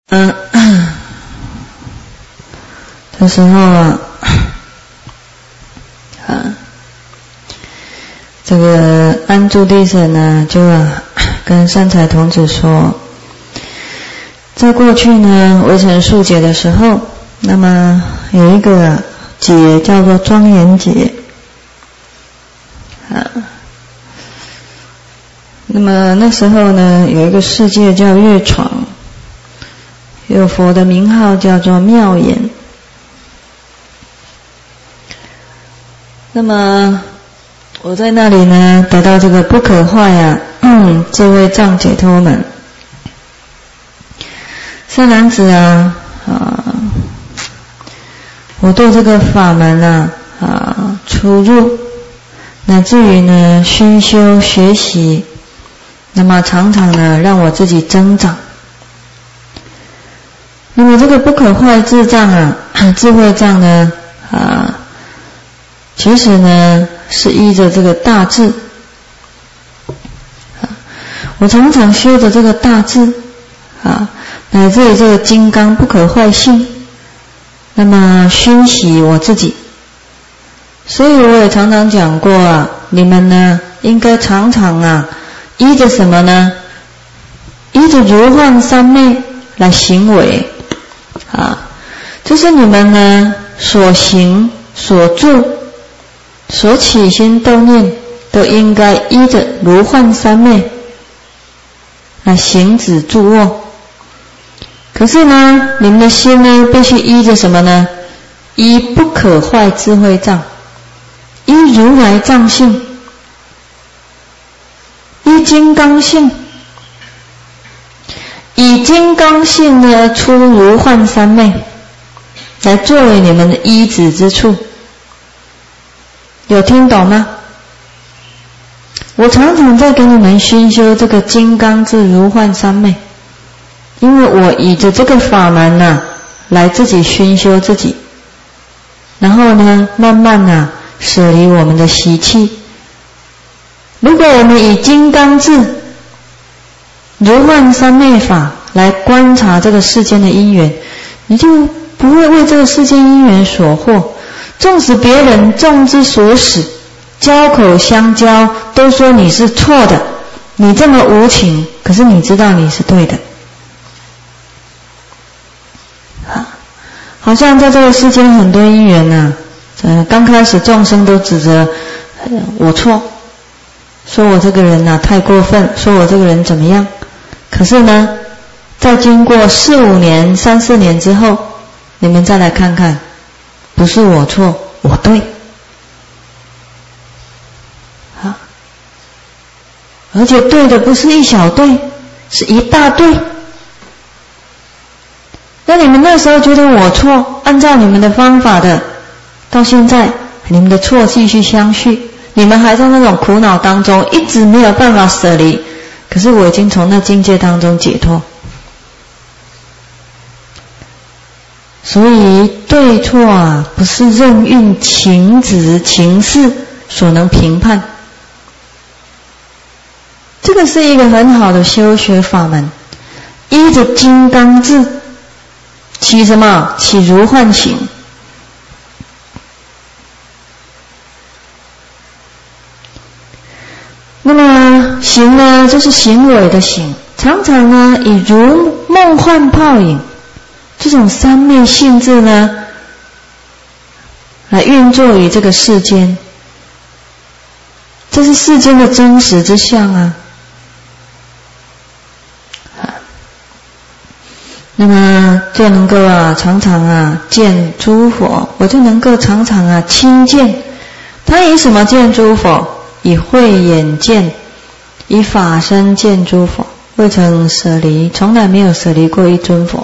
这时候这个安住地神呢，就跟善财童子说，在过去呢，微尘数劫的时候，那么有一个劫叫做庄严劫那么那时候呢，有一个世界叫月床，有佛的名号叫做妙眼。那么我在那里呢，得到这个不可坏智慧藏解脱门。善男子我对这个法门出入，乃至于呢熏修学习，那么常常呢让我自己增长。那么这个不可坏智障智慧障呢其实呢是依着这个大智我常常修的这个大智乃至于这个金刚不可坏性，那么熏习我自己。所以我也常常讲过你们呢应该常常依着什么呢？依着如幻三昧来行为就是你们呢所行所做所起心动念都应该依着如幻三昧来行止住卧。可是呢你们的心呢必须依着什么呢？依不可坏智慧藏，依如来藏性，依金刚性，以金刚性呢出如幻三昧来作为你们的依止之处。有听懂吗？我常常在给你们熏修这个金刚智如幻三昧，因为我以着这个法门来自己熏修自己，然后呢慢慢舍离我们的习气。如果我们以金刚智如幻三昧法来观察这个世间的因缘，你就不会为这个世间因缘所惑。纵使别人众之所使，交口相交，都说你是错的，你这么无情，可是你知道你是对的。好像在这个世间很多因缘刚开始众生都指责我错，说我这个人太过分，说我这个人怎么样。可是呢在经过4、5年、3、4年之后，你们再来看看，不是我错，我对而且对的不是一小对，是一大对。那你们那时候觉得我错，按照你们的方法的，到现在你们的错继续相续，你们还在那种苦恼当中，一直没有办法舍离。可是我已经从那境界当中解脱。所以对错不是任运情执情事所能评判。这个是一个很好的修学法门，依着金刚智起什么？起如幻行。那么行呢，就是行为的行，常常呢以如梦幻泡影这种三昧性质呢来运作于这个世间，这是世间的真实之相那么就能够常常见诸佛，我就能够常常亲见。他以什么见诸佛？以慧眼见，以法身见诸佛，未曾舍离，从来没有舍离过一尊佛。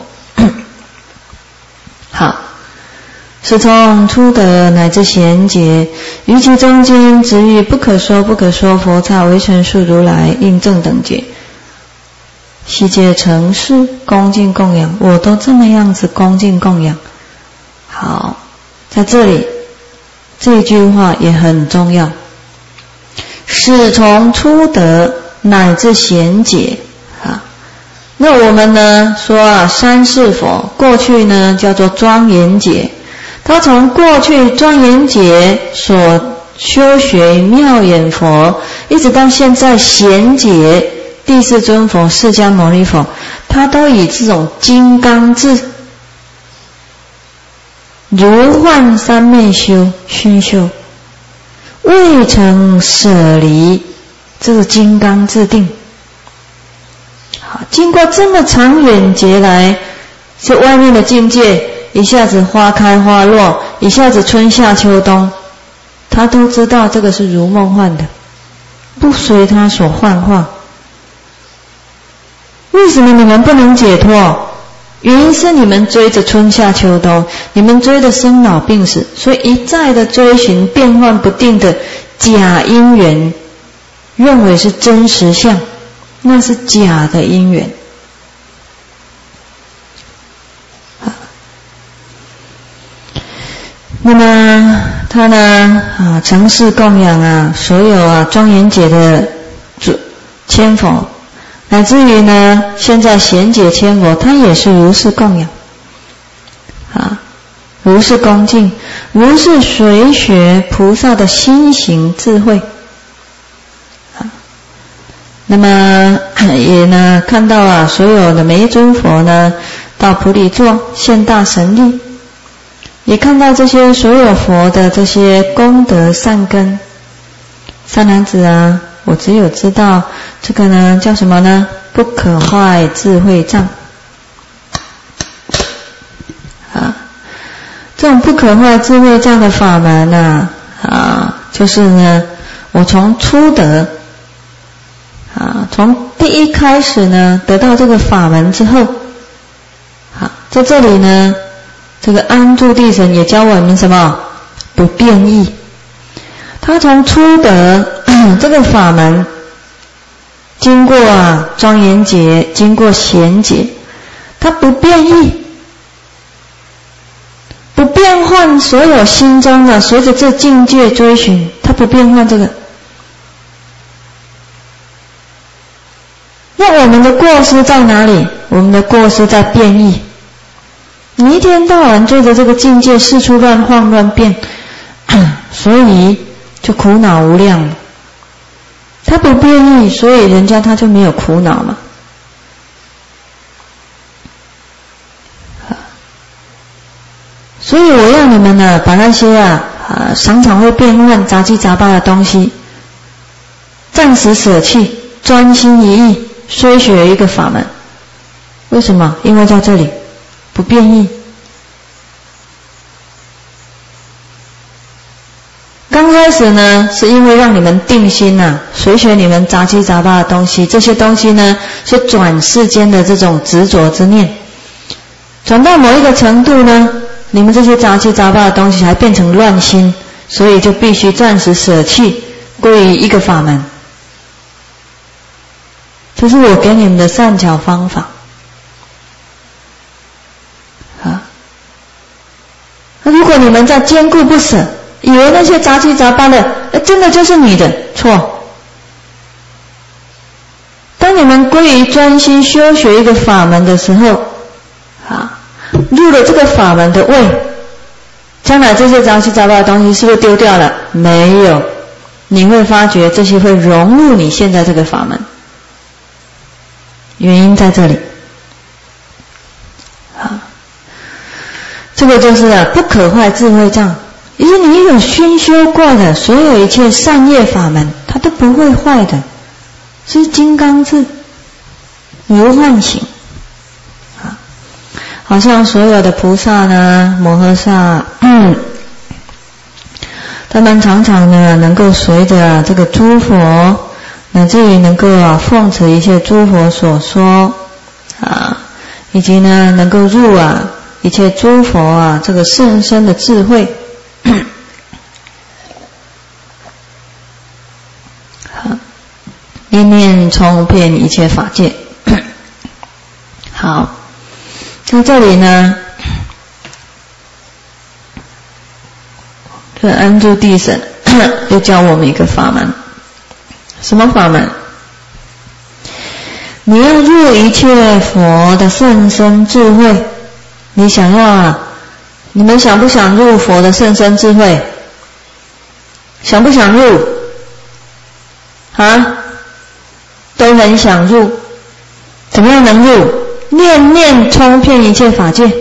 好，是从初得乃至贤劫，于其中间直遇不可说不可说佛刹微尘数如来应正等觉，悉皆承事恭敬供养，我都这么样子恭敬供养。好，在这里这句话也很重要，是从初得乃至贤劫那我们呢说啊，三世佛过去呢叫做庄严解，他从过去庄严解所修学妙眼佛，一直到现在显解第四尊佛释迦牟尼佛，他都以这种金刚智如幻三昧修熏修，未曾舍离这个金刚智定。好，经过这么长远劫来，这外面的境界一下子花开花落，一下子春夏秋冬，他都知道这个是如梦幻的，不随他所幻化。为什么你们不能解脱？原因是你们追着春夏秋冬，你们追着生老病死，所以一再的追寻变幻不定的假因缘，认为是真实相，那是假的因缘。那么他呢承事供养所有庄严解的千佛，乃至于呢现在显解千佛，他也是如是供养如是恭敬，如是随学菩萨的心行智慧那么也呢看到所有的每一尊佛呢到菩提座现大神力，也看到这些所有佛的这些功德善根。善男子我只有知道这个呢叫什么呢？不可坏智慧障这种不可坏智慧障的法门就是呢我从初得从第一开始呢得到这个法门之后在这里呢这个安住地神也教我们什么？不变异。他从初得这个法门，经过庄严解，经过显解，他不变异，不变换所有心中的随着这境界追寻，他不变换这个。那我们的过失在哪里？我们的过失在变异。你一天到晚追着这个境界四处乱晃乱变，所以就苦恼无量了。他不变异，所以人家他就没有苦恼嘛。所以我要你们呢，把那些常常会变换杂七杂八的东西暂时舍弃，专心一意虽学一个法门。为什么？因为在这里不变异。刚开始呢是因为让你们定心随学你们杂七杂八的东西，这些东西呢是转世间的这种执着之念，转到某一个程度呢，你们这些杂七杂八的东西还变成乱心，所以就必须暂时舍弃，归于一个法门。这是我给你们的善巧方法如果你们在坚固不舍，以为那些杂七杂八的真的就是你的，错。当你们归于专心修学一个法门的时候入了这个法门的位，将来这些杂七杂八的东西是不是丢掉了？没有，你会发觉这些会融入你现在这个法门，原因在这里这个就是不可坏智慧障。因为你有熏修过的所有一切善业法门，它都不会坏的，是金刚智如幻行好像所有的菩萨呢，摩诃萨他们常常呢能够随着这个诸佛，乃至于能够奉持一切诸佛所说以及呢能够入一切诸佛这个甚深的智慧念念充遍一切法界好，在这里呢这安住地神又教我们一个法门。什么法门？ 你要入一切佛的甚深智慧，你想要啊？你们想不想入佛的甚深智慧？想不想入？啊？都很想入。怎么样能入？念念冲遍一切法界。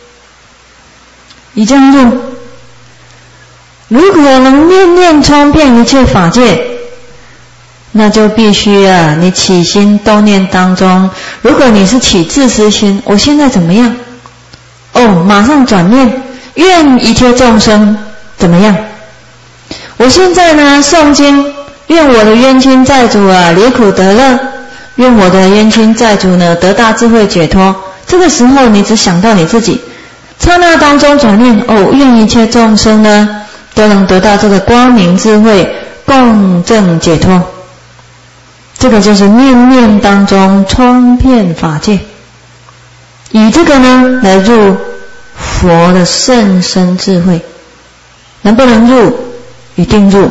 你这样入，如果能念念冲遍一切法界，那就必须啊，你起心动念当中，如果你是起自私心，我现在怎么样？哦，马上转念，愿一切众生怎么样？我现在呢诵经，愿我的冤亲债主啊离苦得乐，愿我的冤亲债主呢得大智慧解脱。这个时候你只想到你自己，刹那当中转念，哦，愿一切众生呢都能得到这个光明智慧，共证解脱。这个就是念念当中冲遍法界，以这个呢来入佛的甚深智慧。能不能入？一定入。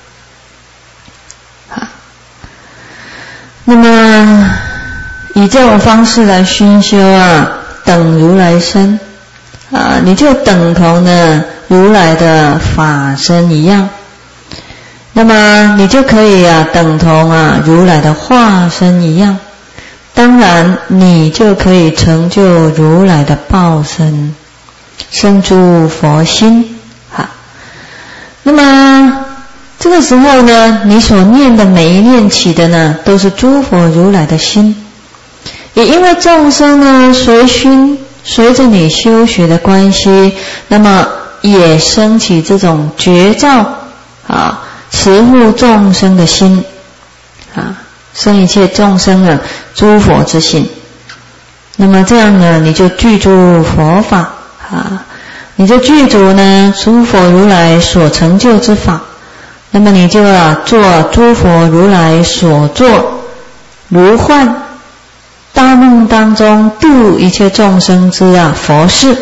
好，那么以这种方式来熏修啊，等如来身啊，你就等同呢如来的法身一样。那么你就可以啊等同啊如来的化身一样，当然你就可以成就如来的报身，生诸佛心。好，那么这个时候呢，你所念的每一念起的呢，都是诸佛如来的心。也因为众生呢随着你修学的关系，那么也升起这种觉照啊，慈护众生的心啊，生一切众生的诸佛之心。那么这样呢，你就具足佛法啊，你就具足呢诸佛如来所成就之法。那么你就啊做诸佛如来所做如幻大梦当中度一切众生之啊佛事。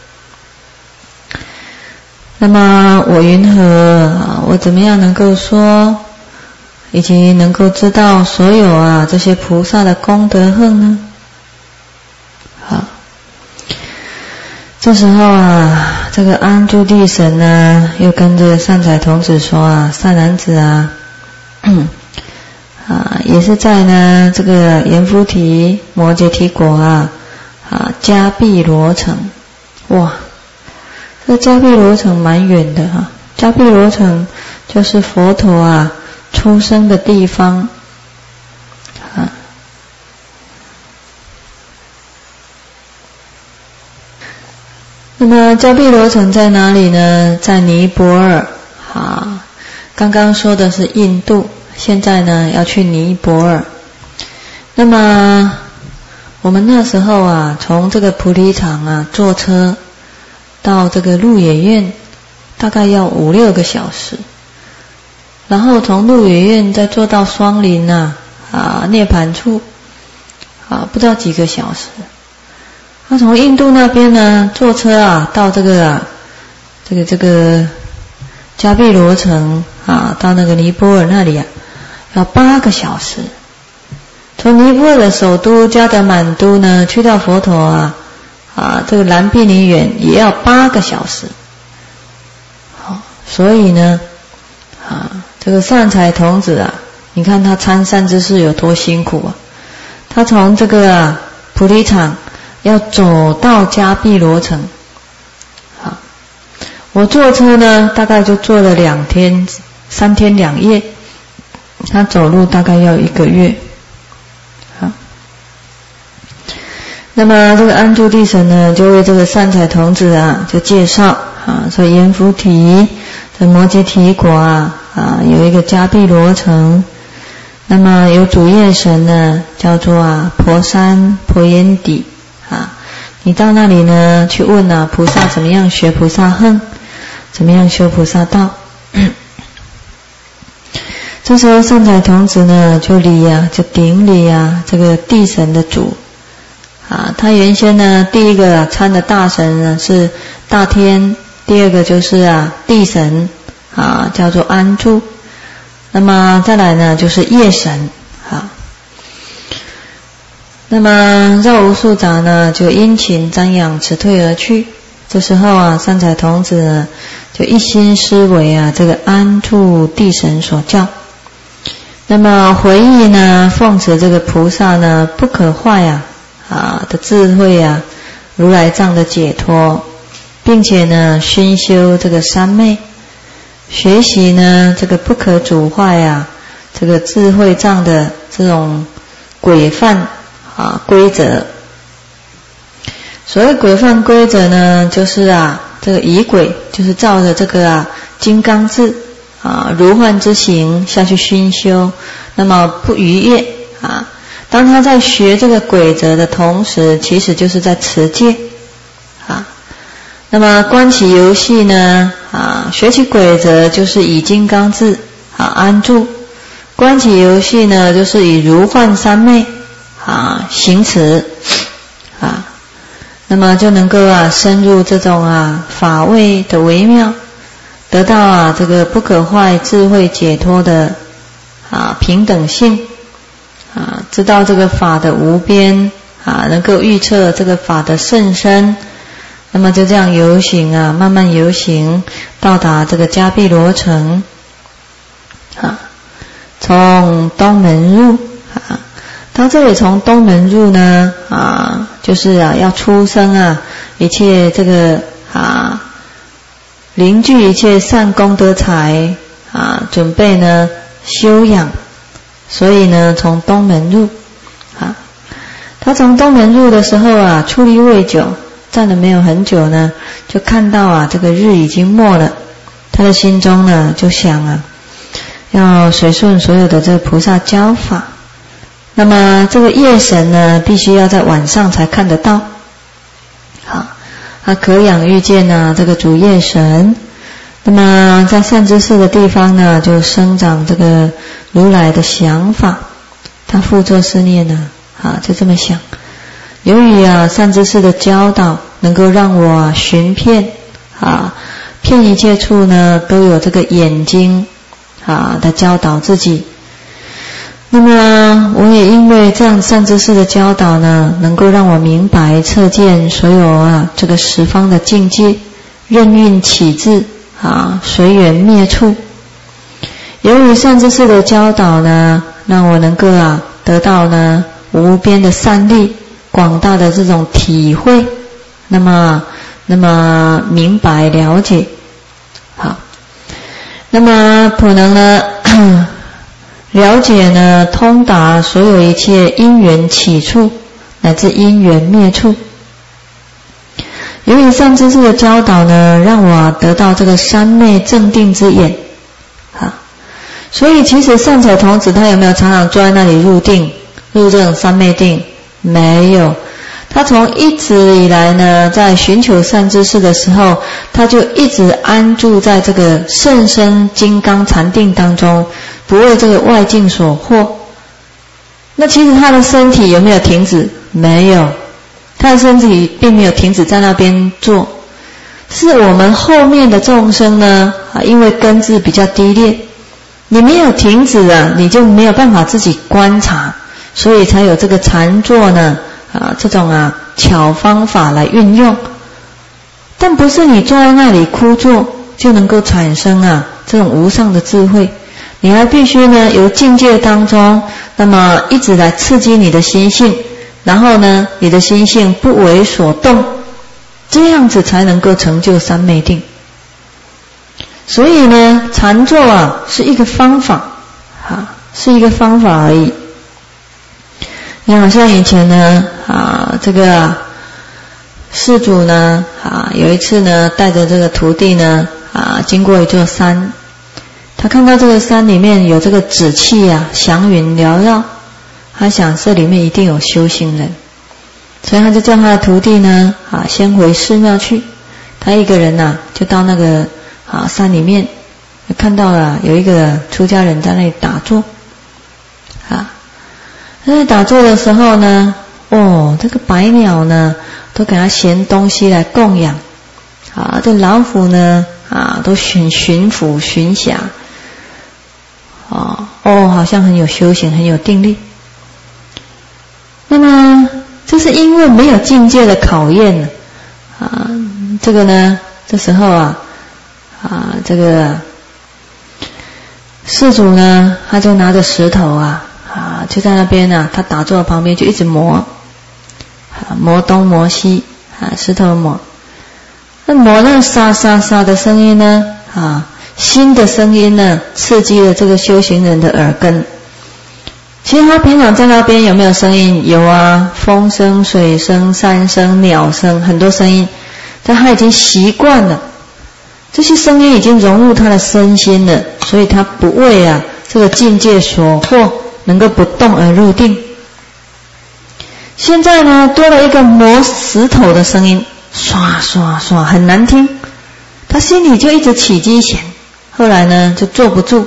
那么我云何啊？我怎么样能够说，以及能够知道所有啊这些菩萨的功德恨呢？好，这时候啊，这个安住地神呢，又跟这个善财童子说啊，善男子啊，也是在呢这个阎浮提摩羯提国啊，迦毗罗城。哇，这迦毗罗城蛮远的哈，迦毗罗城就是佛陀啊出生的地方啊。那么迦毗罗城在哪里呢？在尼泊尔啊。刚刚说的是印度，现在呢要去尼泊尔。那么我们那时候啊，从这个菩提场啊坐车到这个鹿野苑，大概要5-6个小时，然后从鹿野苑再坐到双林涅盘处不知道几个小时。那从印度那边呢坐车啊到这个迦毗罗城到那个尼泊尔那里要8个小时。从尼泊尔的首都加德满都呢去到佛陀这个蓝毗尼园也要8个小时。好，所以呢这个善财童子你看他参善知识有多辛苦他从这个菩提场要走到迦毗罗城。好，我坐车呢大概就坐了3天2夜，他走路大概要1个月。好，那么这个安住地神呢就为这个善财童子就介绍说阎浮提这摩羯提国有一个迦毗罗城，那么有主业神呢叫做婆山婆耶底你到那里呢去问菩萨怎么样学菩萨恨，怎么样修菩萨道。这时候善财童子呢就顶礼这个地神的主他原先呢第一个参的大神呢是大天，第二个就是地神叫做安住，那么再来呢就是夜神。那么这个安住地神呢就为这个善财童子介绍说阎浮提这摩羯提国有一个迦毗罗城，那么有主业神呢叫做菩萨婆耶底你到那里呢去问菩萨怎么样学菩萨恨，怎么样修菩萨道。这时候善财童子呢就礼这个地神的主顶礼地神的主那么第一个参的大神呢是大天，第二个就是地神叫做安住，那么再来呢就是夜神。 那么绕无数匝呢，就殷勤瞻仰，辞退而去。这时候啊，善财童子呢，就一心思维啊，这个安住地神所教。那么回忆呢，奉持这个菩萨呢不可坏的智慧啊，如来藏的解脱，并且呢熏修这个三昧，学习呢这个不可主坏这个智慧藏的这种规范规则。所谓规范规则呢，就是这个仪轨，就是照着这个金刚智如幻之行下去熏修，那么不逾越当他在学这个规则的同时，其实就是在持戒那么观其游戏呢学其规则就是以金刚智安住，观其游戏呢就是以如幻三昧行持那么就能够深入这种法味的微妙，得到这个不可坏智慧解脱的平等性知道这个法的无边能够预测这个法的甚深。那么就这样游行慢慢游行，到达这个迦毗罗城从东门入到这里，从东门入呢就是要出生一切这个凝聚一切善功德财准备呢修养，所以呢从东门入他从东门入的时候出离未久，站了没有很久呢，就看到这个日已经没了，他的心中呢就想要随顺所有的这个菩萨教法。那么这个夜神呢，必须要在晚上才看得到。他可仰遇见这个主夜神。那么在善知识的地方呢，就生长这个如来的想法。他复作是念就这么想。由于善知识的教导，能够让我寻遍遍一切处呢，都有这个眼睛的教导自己。那么我也因为这样善知识的教导呢，能够让我明白测见所有这个十方的境界，任运起至随缘灭处。由于善知识的教导呢，让我能够得到呢无边的善利，广大的这种体会，那么明白了解。好，那么普能呢了解呢通达所有一切因缘起处乃至因缘灭处。由于善知识的教导呢，让我得到这个三昧正定之眼所以其实善财童子他有没有常常坐在那里入定，入这种三昧定？没有。他从一直以来呢，在寻求善知识的时候，他就一直安住在这个甚深金刚禅定当中，不为这个外境所惑。那其实他的身体有没有停止？没有，他的身体并没有停止在那边坐。是我们后面的众生呢因为根智比较低劣，你没有停止你就没有办法自己观察，所以才有这个禅坐呢这种巧方法来运用。但不是你坐在那里枯坐就能够产生这种无上的智慧，你还必须呢由境界当中，那么一直来刺激你的心性，然后呢你的心性不为所动，这样子才能够成就三昧定。所以呢禅坐是一个方法是一个方法而已。你好像以前呢这个施主呢有一次呢带着这个徒弟呢经过一座山，他看到这个山里面有这个紫气祥云缭绕，他想这里面一定有修行人，所以他就叫他的徒弟呢先回寺庙去。他一个人就到那个山里面，看到了有一个出家人在那里打坐在打坐的时候呢，这个百鸟呢都给他衔东西来供养这老虎呢都巡抚巡辖好像很有修行，很有定力。那么为没有境界的考验啊，这个呢，这时候啊，这个施主呢，他就拿着石头就在那边他打坐旁边就一直磨，磨东磨西石头磨，那磨那沙沙沙的声音呢，新的声音呢，刺激了这个修行人的耳根。其实他平常在那边有没有声音？有啊，风声、水声、山声、鸟声，很多声音，但他已经习惯了，这些声音已经融入他的身心了，所以他不为这个境界所惑，能够不动而入定。现在呢，多了一个磨石头的声音，刷刷刷，很难听，他心里就一直起激弦，后来呢就坐不住。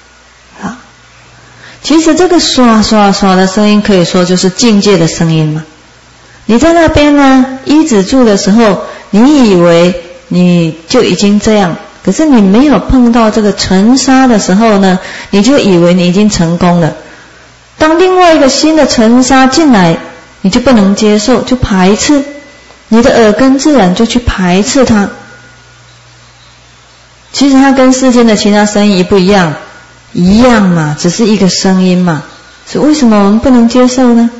其实这个刷刷刷的声音可以说就是境界的声音嘛。你在那边呢依止住的时候，你以为你就已经这样，可是你没有碰到这个尘沙的时候呢，你就以为你已经成功了。当另外一个新的尘沙进来，你就不能接受，就排斥，你的耳根自然就去排斥它。其实它跟世间的其他声音不一样，一样嘛，只是一个声音嘛，所以为什么我们不能接受呢？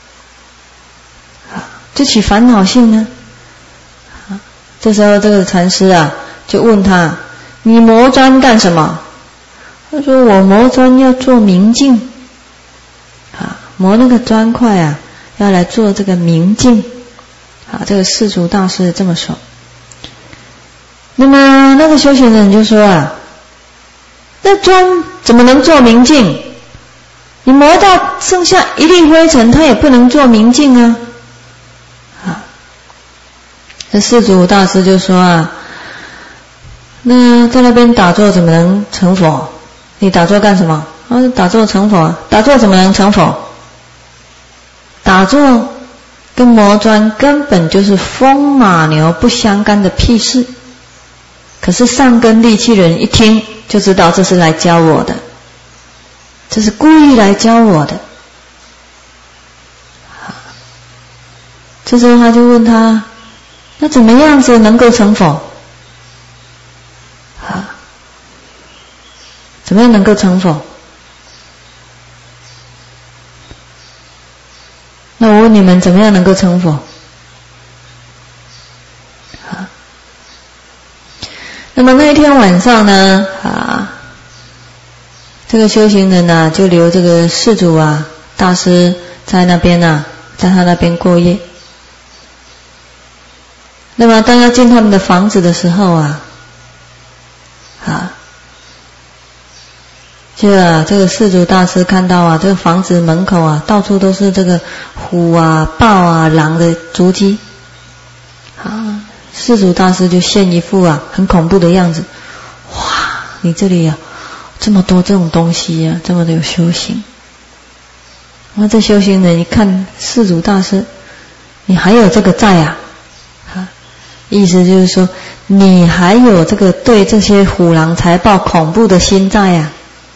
就起烦恼性呢？这时候这个禅师就问他，你磨砖干什么？他说我磨砖要做明镜，磨那个砖块要来做这个明镜。这个世俗大师这么说。那么那个修行人就说那砖怎么能做明镜？你磨到剩下一粒灰尘，它也不能做明镜啊！这世俗大师就说那在那边打坐怎么能成佛？你打坐干什么？打坐成佛。打坐怎么能成佛？打坐跟磨砖根本就是风马牛不相干的屁事。可是上根利器人一听就知道这是来教我的，这是故意来教我的。这时候他就问他，那怎么样子能够成佛？怎么样能够成佛？那我问你们，怎么样能够成佛？那么那一天晚上呢，这个修行人就留这个施主大师在那边在他那边过夜。那么当要进他们的房子的时候这个施主大师看到这个房子门口到处都是这个虎豹狼的足迹。施主大师就现一副很恐怖的样子。哇，你这里这么多这种东西这么的有修行。那这修行人一看施主大师，你还有这个在意思就是说你还有这个对这些虎狼财豹恐怖的心在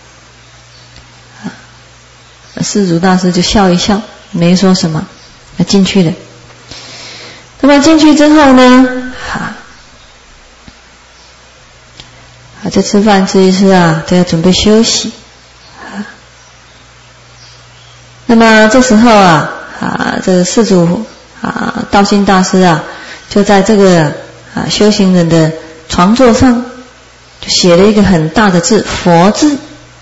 施主大师就笑一笑，没说什么，进去了。那么进去之后呢，这吃饭吃一吃就要准备休息。那么这时候这个施主道心大师就在这个修行人的床座上就写了一个很大的字，佛字。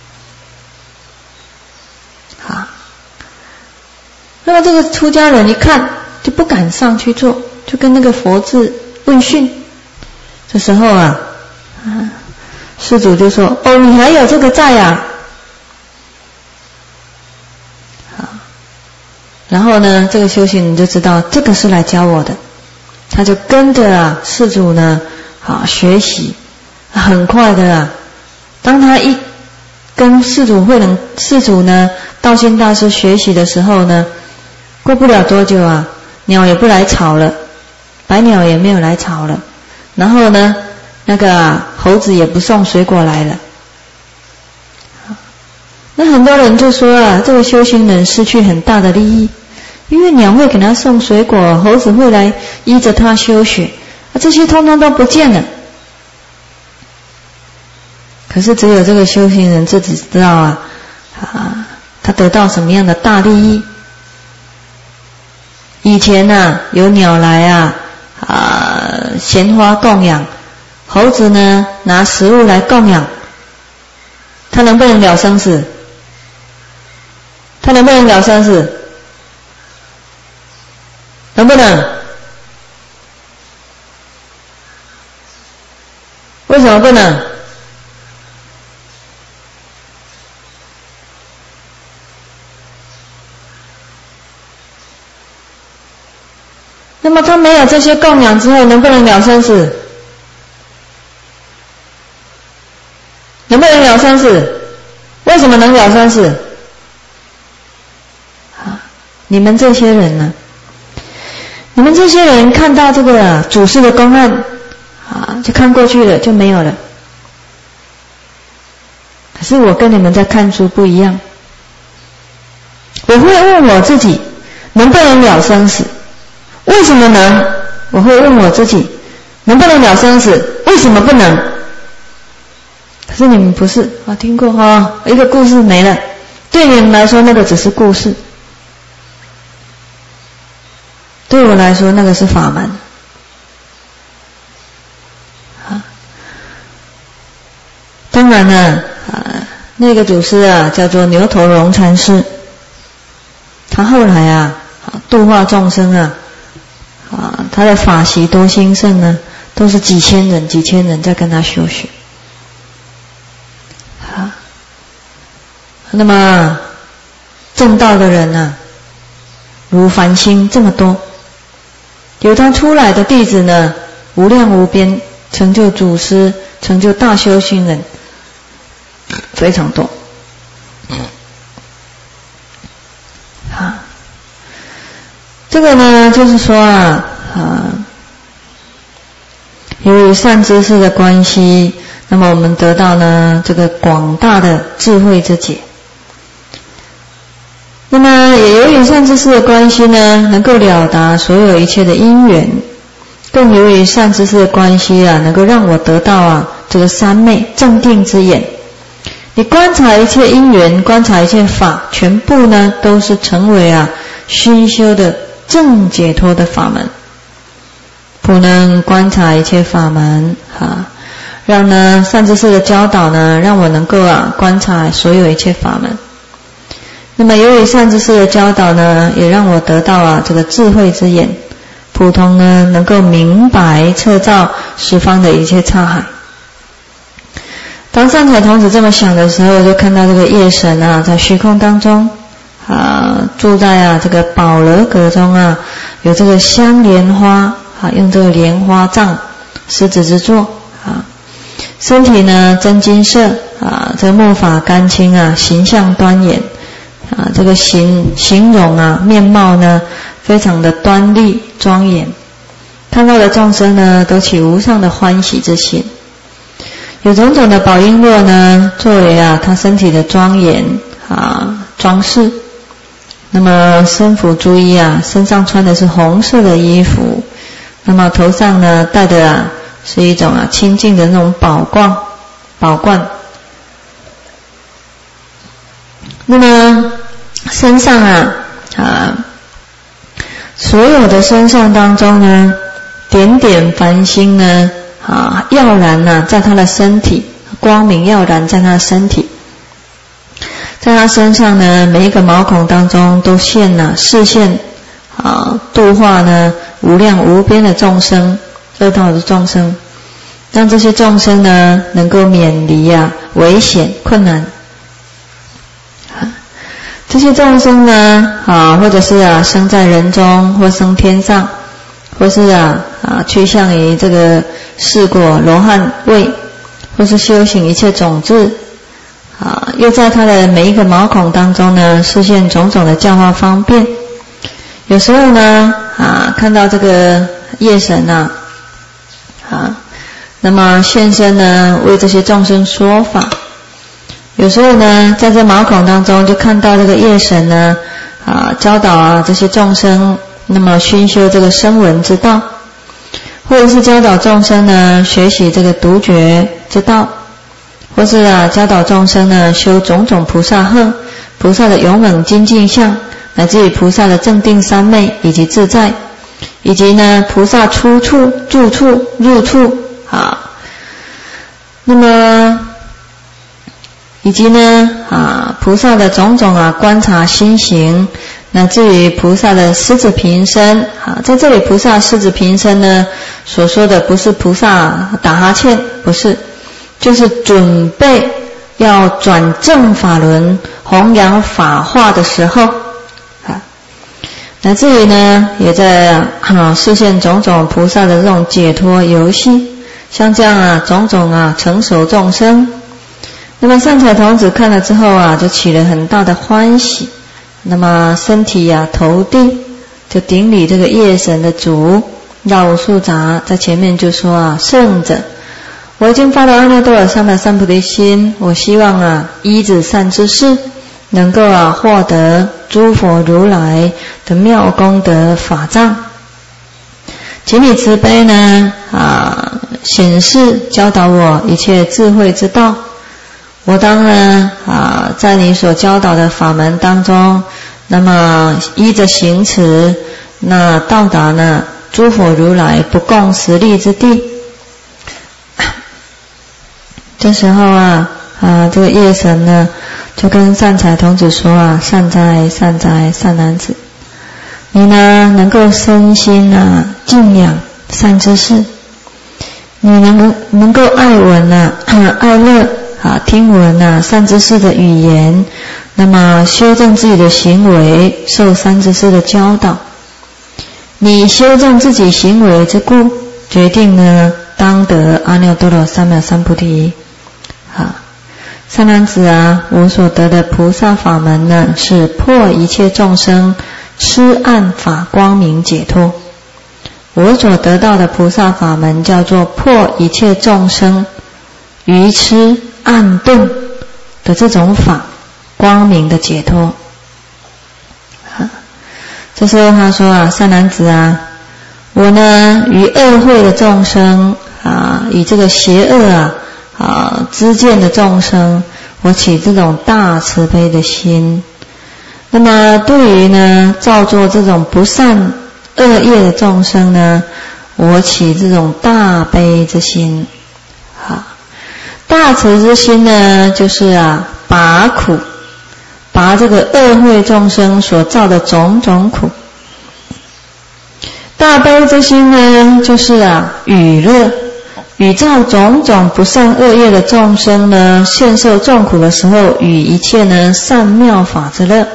那么这个出家人一看就不敢上去坐，就跟那个佛字问讯。这时候施主就说，你还有这个在然后呢这个修行人就知道这个是来教我的，他就跟着施主呢学习。很快的当他一跟施主呢道心大师学习的时候呢，过不了多久鸟也不来吵了，白鸟也没有来吵了，然后呢那个猴子也不送水果来了。那很多人就说这个修行人失去很大的利益， 因为鸟会给他送水果，猴子会来依着他修学，这些通通都不见了。可是只有这个修行人自己知道他得到什么样的大利益。以前有鸟来鲜花供养，猴子呢拿食物来供养，他能不能了生死？他能不能了生死？能不能？为什么不能？那么他没有这些供养之后，能不能了生死？能不能了生死？为什么能了生死？你们这些人呢？你们这些人看到这个祖师的公案就看过去了，就没有了。可是我跟你们在看书不一样，我会问我自己能不能了生死？为什么能？我会问我自己能不能了生死？为什么不能？可是你们不是听过一个故事没了，对你们来说那个只是故事，对我来说那个是法门当然呢那个祖师叫做牛头荣禅师，他后来度化众生他的法习多兴盛呢，都是几千人在跟他修学那么正道的人如繁星这么多，有他出来的弟子呢无量无边，成就祖师，成就大修行人非常多这个呢就是说由于善知识的关系，那么我们得到呢这个广大的智慧之解。那么也由于善知识的关系呢，能够了达所有一切的因缘，更由于善知识的关系能够让我得到这个三昧正定之眼。你观察一切因缘，观察一切法，全部呢都是成为熏修的正解脱的法门。普能观察一切法门让呢善知识的教导呢，让我能够观察所有一切法门。那么由于善知识的教导呢，也让我得到这个智慧之眼，普通呢能够明白测照十方的一切刹海。当善财童子这么想的时候，就看到这个夜神在虚空当中住在这个宝勒阁中有这个香莲花用这个莲花杖狮子之座身体呢真金色这个末法干青形象端严这个形容面貌呢非常的端丽庄严，看到的众生呢都起无上的欢喜之心。有种种的宝璎珞呢作为他身体的庄严装饰。那么身服朱衣身上穿的是红色的衣服，那么头上呢戴的是一种清净的那种宝冠。那么身上所有的身上当中呢，点点繁星呢耀然在他的身体，光明耀然在他的身体。在他身上呢，每一个毛孔当中都示现度化呢无量无边的众生，恶道的众生，让这些众生呢能够免离危险困难。这些众生呢或者是生在人中，或生天上，或是趋向于这个四果罗汉位，或是修行一切种子又在他的每一个毛孔当中呢示现种种的教化方便。有时候呢看到这个夜神那么现身呢为这些众生说法。有时候呢在这毛孔当中就看到这个夜神呢教导这些众生，那么熏修这个声闻之道，或者是教导众生呢学习这个独觉之道，或是教导众生呢修种种菩萨行，菩萨的勇猛精进相，乃至于菩萨的正定三昧以及自在，以及呢菩萨出处、住处、入处那么以及呢菩萨的种种观察心行，乃至于菩萨的狮子平身在这里菩萨狮子平身呢所说的不是菩萨打哈欠，不是，就是准备要转正法轮弘扬法化的时候乃至于呢也在示现种种菩萨的这种解脱游戏，像这样种种成熟众生。那么善财童子看了之后就起了很大的欢喜，那么身体投地，就顶礼这个夜神的主绕无数杂，在前面就说圣者，我已经发了阿耨多罗三藐三菩提心，我希望依止善知识能够获得诸佛如来的妙功德法藏，请你慈悲呢显示教导我一切智慧之道，我当呢在你所教导的法门当中，那么依着行持，那到达呢诸佛如来不共实力之地。这时候这个夜神呢就跟善财童子说善哉善哉善男子，你呢能够身心敬仰善知识，你能够爱闻爱乐听闻善知识的语言，那么修正自己的行为，受善知识的教导，你修正自己行为之故，决定呢当得阿耨多罗三藐三菩提。善男子我所得的菩萨法门呢是破一切众生痴暗法光明解脱，我所得到的菩萨法门叫做破一切众生愚痴暗钝的这种法光明的解脱。这时候他说善男子我呢于恶慧的众生以这个邪恶知见的众生，我起这种大慈悲的心，那么对于呢造作这种不善恶业的众生呢，我起这种大悲之心大慈之心呢就是拔苦，拔这个恶慧众生所造的种种苦。大悲之心呢就是与乐，与造种种不善恶业的众生呢现受众苦的时候，与一切呢善妙法之乐。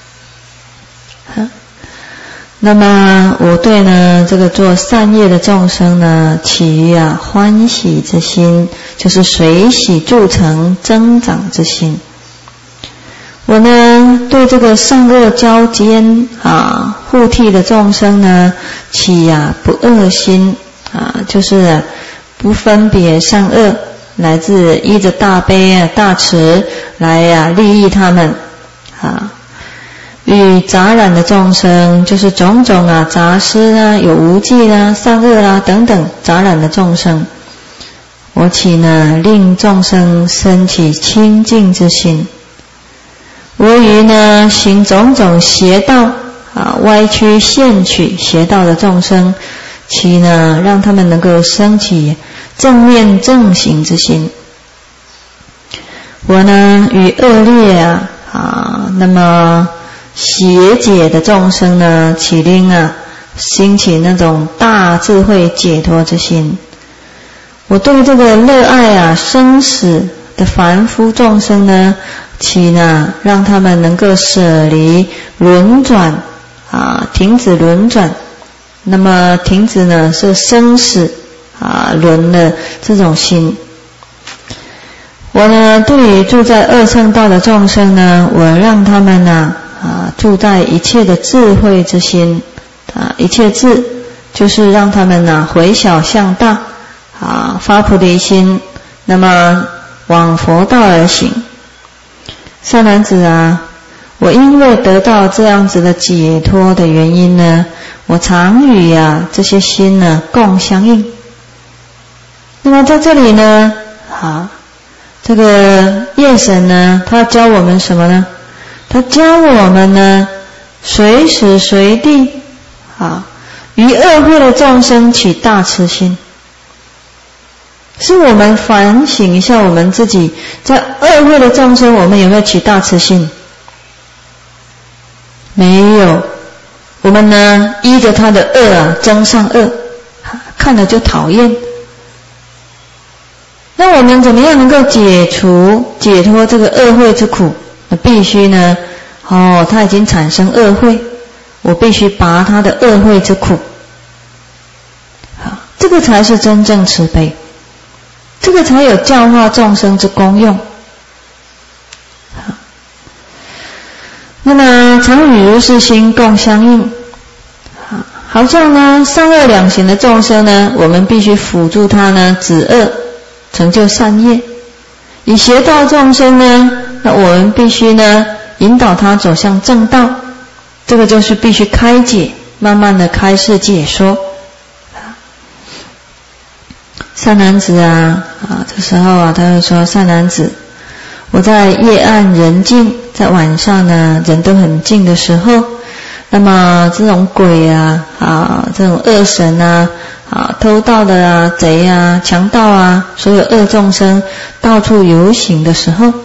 那么我对呢这个做善业的众生呢起于欢喜之心，就是随喜助成增长之心。我呢对这个善恶交间互替的众生呢起不恶心就是不分别善恶，乃至依着大悲大慈来利益他们与杂染的众生，就是种种杂施有无记善恶等等杂染的众生，我起呢令众生生起清净之心。我于呢行种种邪道歪曲陷取邪道的众生，起呢让他们能够升起正面正行之心。我呢与恶劣那么邪解的众生呢起令兴起那种大智慧解脱之心。我对这个热爱生死的凡夫众生呢起呢让他们能够舍离轮转停止轮转，那么停止呢是生死轮的这种心。我呢对于住在恶圣道的众生呢，我让他们住在一切的智慧之心一切智就是让他们回小向大发菩提心，那么往佛道而行。善男子我因为得到这样子的解脱的原因呢，我常与这些心呢共相应。那么在这里呢，这个业神呢，他教我们什么呢？他教我们呢，随时随地于恶慧的众生起大慈心。是我们反省一下我们自己，在恶慧的众生，我们有没有起大慈心？没有。我们呢，依着他的恶增上恶，看了就讨厌。那我们怎么样能够解脱这个恶慧之苦？那必须呢，他已经产生恶慧，我必须拔他的恶慧之苦。这个才是真正慈悲，这个才有教化众生之功用。那么常与如是心共相应，好像呢善恶两行的众生呢，我们必须辅助他呢止恶成就善业。以邪道众生呢，那我们必须呢引导他走向正道，这个就是必须开解，慢慢的开示解说。善男子这时候他会说，善男子，我在夜暗人静，在晚上呢人都很静的时候，那么这种鬼这种恶神偷盗的贼强盗所有恶众生到处游行的时候，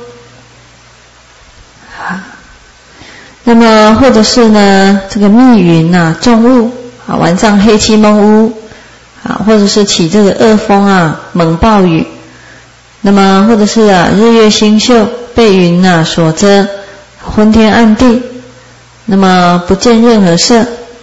那么或者是呢这个密云重雾晚上黑漆蒙乌或者是起这个恶风猛暴雨，那么或者是日月星宿被云所遮，昏天暗地，那么不见任何色。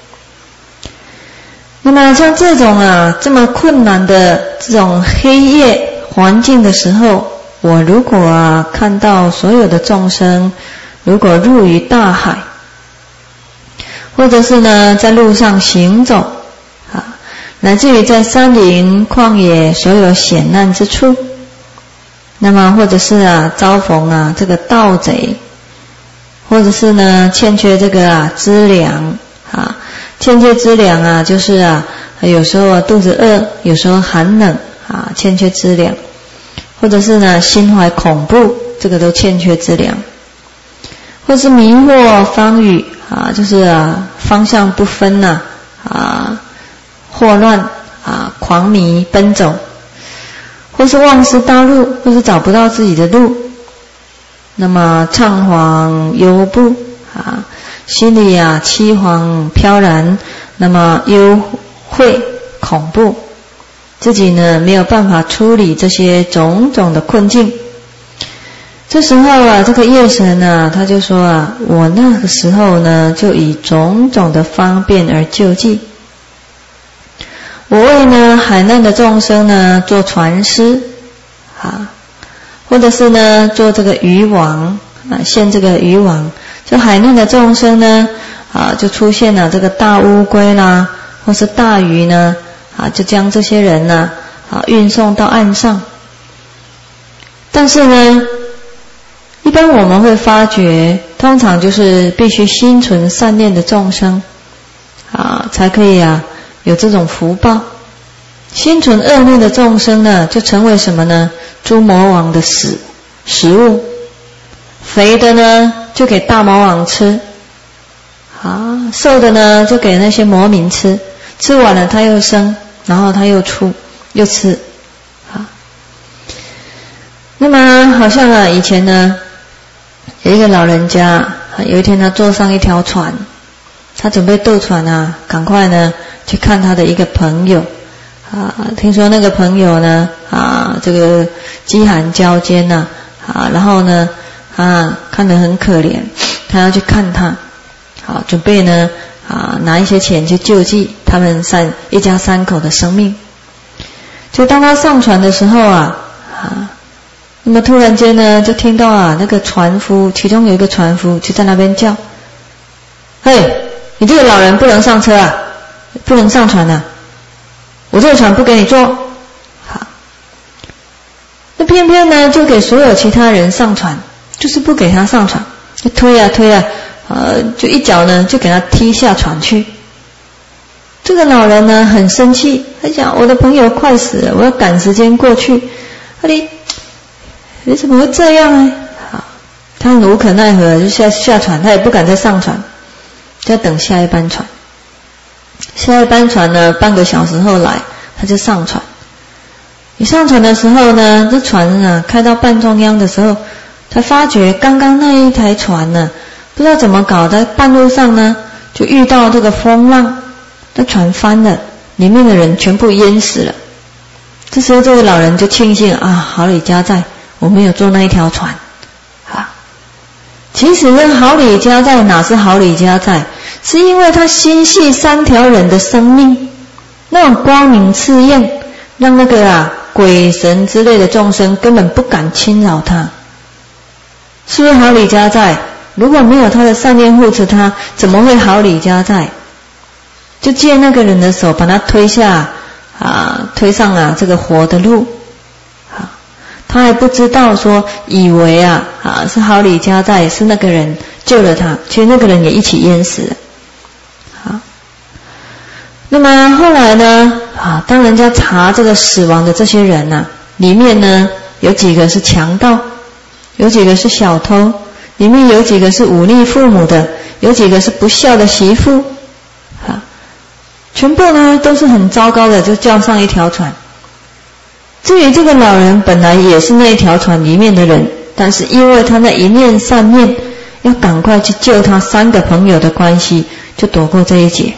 那么像这种这么困难的这种黑夜环境的时候，我如果看到所有的众生如果入于大海，或者是呢在路上行走乃至于在山林旷野所有险难之处，那么或者是遭逢这个盗贼，或者是呢欠缺这个资粮欠缺资粮就是有时候肚子饿，有时候寒冷欠缺资粮，或者是呢心怀恐怖，这个都欠缺资粮，或是迷惑方语就是方向不分惑乱狂迷奔走，或是忘失大路，或是找不到自己的路，那么怅惶忧怖心里凄惶飘然，那么忧秽恐怖，自己呢没有办法处理这些种种的困境。这时候这个业神他就说我那个时候呢就以种种的方便而救济。我为呢海难的众生呢做船师或者是呢做这个渔网现这个渔网，就海难的众生呢就出现了这个大乌龟啦，或是大鱼呢就将这些人运送到岸上。但是呢一般我们会发觉，通常就是必须心存善念的众生才可以有这种福报。心存恶念的众生呢，就成为什么呢？诸魔王的食物。肥的呢就给大魔王吃瘦的呢就给那些魔民吃，吃完了他又生，然后他又出又吃那么好像以前呢有一个老人家，有一天他坐上一条船，他准备渡船赶快呢去看他的一个朋友听说那个朋友呢这个饥寒交煎然后呢看得很可怜，他要去看他准备呢拿一些钱去救济他们一家三口的生命。就当他上船的时候那么突然间呢就听到那个船夫，其中有一个船夫就在那边叫，嘿，你这个老人不能上车不能上船我这个船不给你坐那偏偏呢就给所有其他人上船，就是不给他上船， 就推啊推啊，就一脚呢就给他踢下船去。这个老人呢很生气，他讲我的朋友快死了，我要赶时间过去。你怎么会这样呢？他很无可奈何，就下船，他也不敢再上船，就要等下一班船。下一班船呢，半个小时后来，他就上船。一上船的时候呢，这船啊开到半中央的时候，才发觉刚刚那一台船呢，不知道怎么搞的，半路上呢就遇到这个风浪，那船翻了，里面的人全部淹死了。这时候这个老人就庆幸啊，好礼家在，我没有坐那一条船啊。其实这好礼家在哪是好礼家在，是因为他心系3条人的生命，那种光明炽焰，让那个鬼神之类的众生根本不敢侵扰他。是不是好礼家在？如果没有他的善念护持他，怎么会好礼家在？就借那个人的手把他推上这个活的路。他还不知道说，以为是好礼家在，是那个人救了他，其实那个人也一起淹死了。那么后来呢当人家查这个死亡的这些人里面呢有几个是强盗，有几个是小偷，里面有几个是忤逆父母的，有几个是不孝的媳妇全部呢都是很糟糕的，就叫上一条船。至于这个老人本来也是那一条船里面的人，但是因为他那一念善念，要赶快去救他3个朋友的关系，就躲过这一劫。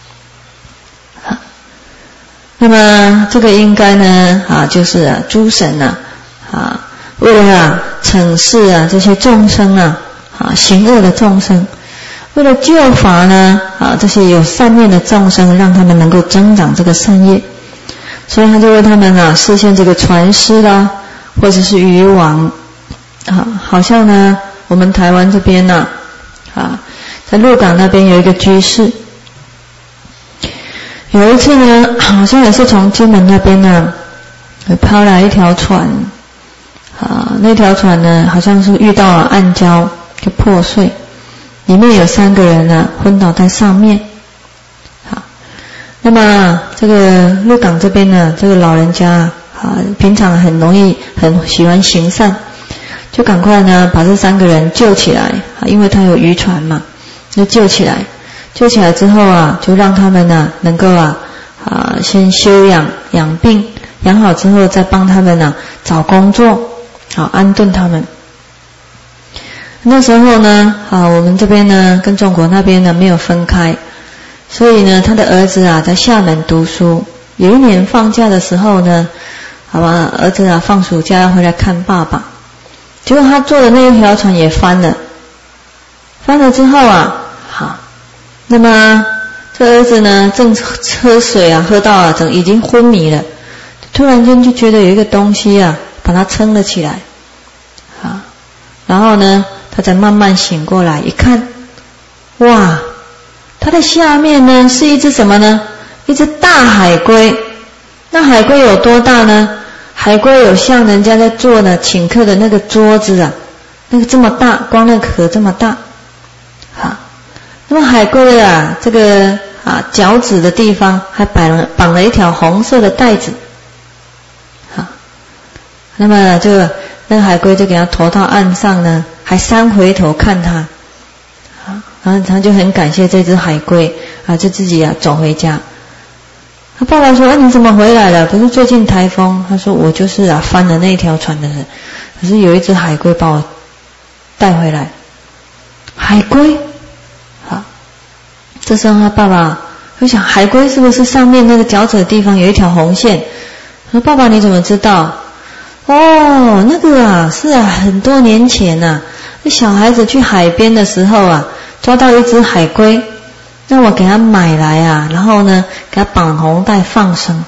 那么这个应该呢就是诸神为了惩治这些众生行恶的众生，为了救拔呢这些有善念的众生，让他们能够增长这个善业，所以他就为他们示现这个船师啦，或者是渔王好像呢我们台湾这边在鹿港那边有一个居士，有一次呢好像也是从金门那边抛来一条船那条船呢好像是遇到暗礁就破碎，里面有3个人昏倒在上面。那么这个鹿港这边呢，这个老人家平常很喜欢行善，就赶快呢把这3个人救起来因为他有渔船嘛，就救起来之后就让他们能够先休养病，养好之后再帮他们找工作安顿他们。那时候呢我们这边呢跟中国那边呢没有分开，所以呢他的儿子在厦门读书。有一年放假的时候呢儿子放暑假要回来看爸爸，结果他坐的那一条船也翻了之后那么这儿子呢正喝水喝到已经昏迷了，突然间就觉得有一个东西把他撑了起来然后呢他才慢慢醒过来，一看哇，他的下面呢是一只什么呢？一只大海龟。那海龟有多大呢？海龟有像人家在做的请客的那个桌子那个这么大，光那个壳这么大那么海龟的这个脚趾的地方还绑了一条红色的带子那么那个海龟就给他驮到岸上呢，还3回头看他然后他就很感谢这只海龟就自己走回家。他爸爸说你怎么回来了？不是最近台风？他说我就是翻了那条船的人，可是有一只海龟把我带回来。海龟这时候他爸爸就想，海龟是不是上面那个脚趾的地方有一条红线？他说爸爸你怎么知道？那个是很多年前那小孩子去海边的时候抓到一只海龟，那我给他买来然后呢给他绑红带放生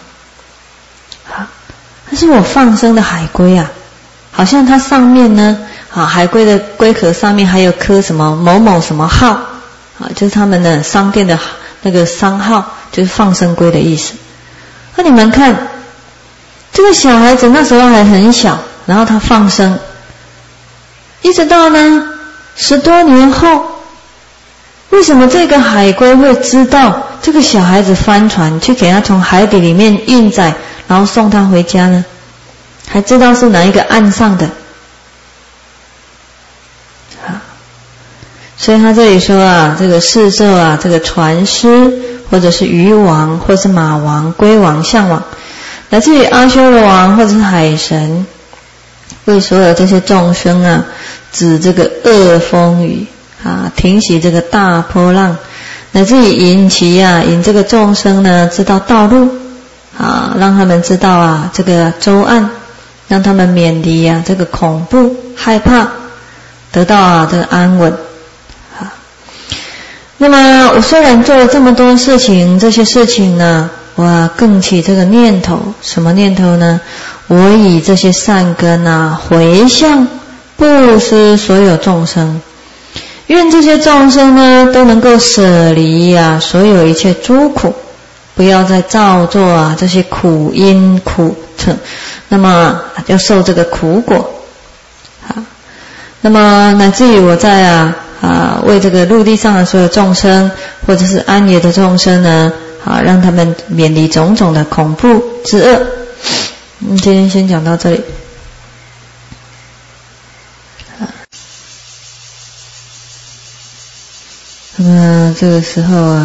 它是我放生的海龟好像它上面呢海龟的龟壳上面还有刻什么某某什么号就是他们的商店的那个商号，就是放生龟的意思。那你们看这个小孩子那时候还很小，然后他放生，一直到呢 10多年后，为什么这个海龟会知道这个小孩子翻船去给他从海底里面运载，然后送他回家呢？还知道是哪一个岸上的？所以他这里说啊，这个世寿啊，这个船师或者是鱼王或者是马王、龟王、象王，来自于阿修罗王或者是海神，为所有这些众生啊，指这个恶风雨啊，停息这个大波浪，乃至于引其啊，引这个众生呢知道道路啊，让他们知道啊这个舟岸，让他们免离啊这个恐怖害怕，得到啊这个安稳。那么我虽然做了这么多事情，这些事情呢，我更起这个念头，什么念头呢？我以这些善根啊，回向布施所有众生，愿这些众生呢都能够舍离啊所有一切诸苦，不要再造作啊这些苦因苦尘，那么要受这个苦果。那么乃至于我在为这个陆地上的所有众生，或者是安野的众生呢，让他们免离种种的恐怖之恶。今天先讲到这里。那么这个时候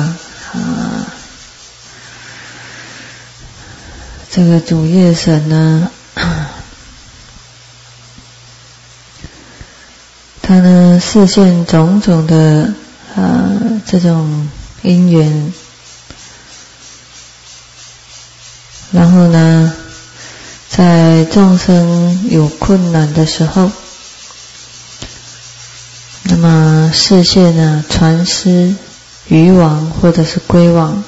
这个主业神呢，他呢示现种种的这种因缘，然后呢在众生有困难的时候，那么示现呢船师、渔王或者是龟王，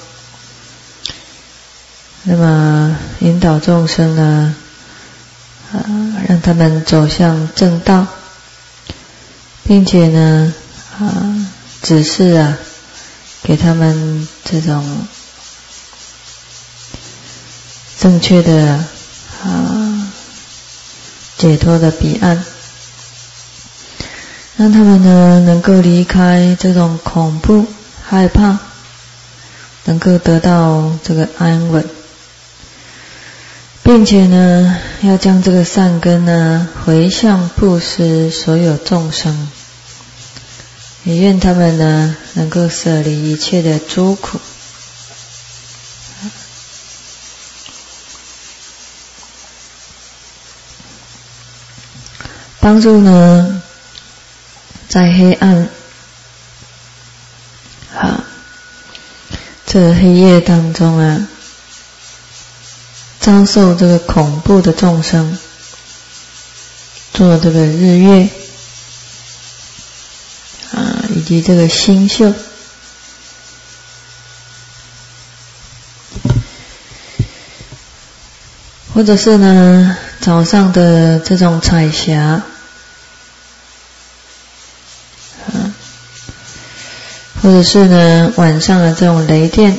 那么引导众生呢让他们走向正道，并且呢指示给他们这种正确的解脱的彼岸，让他们呢能够离开这种恐怖害怕，能够得到这个安稳，并且呢要将这个善根呢回向布施所有众生，也愿他们呢能够舍离一切的诸苦。帮助呢在黑暗这黑夜当中遭受这个恐怖的众生，做这个日月以及这个星宿，或者是呢早上的这种彩霞，或者是呢晚上的这种雷电，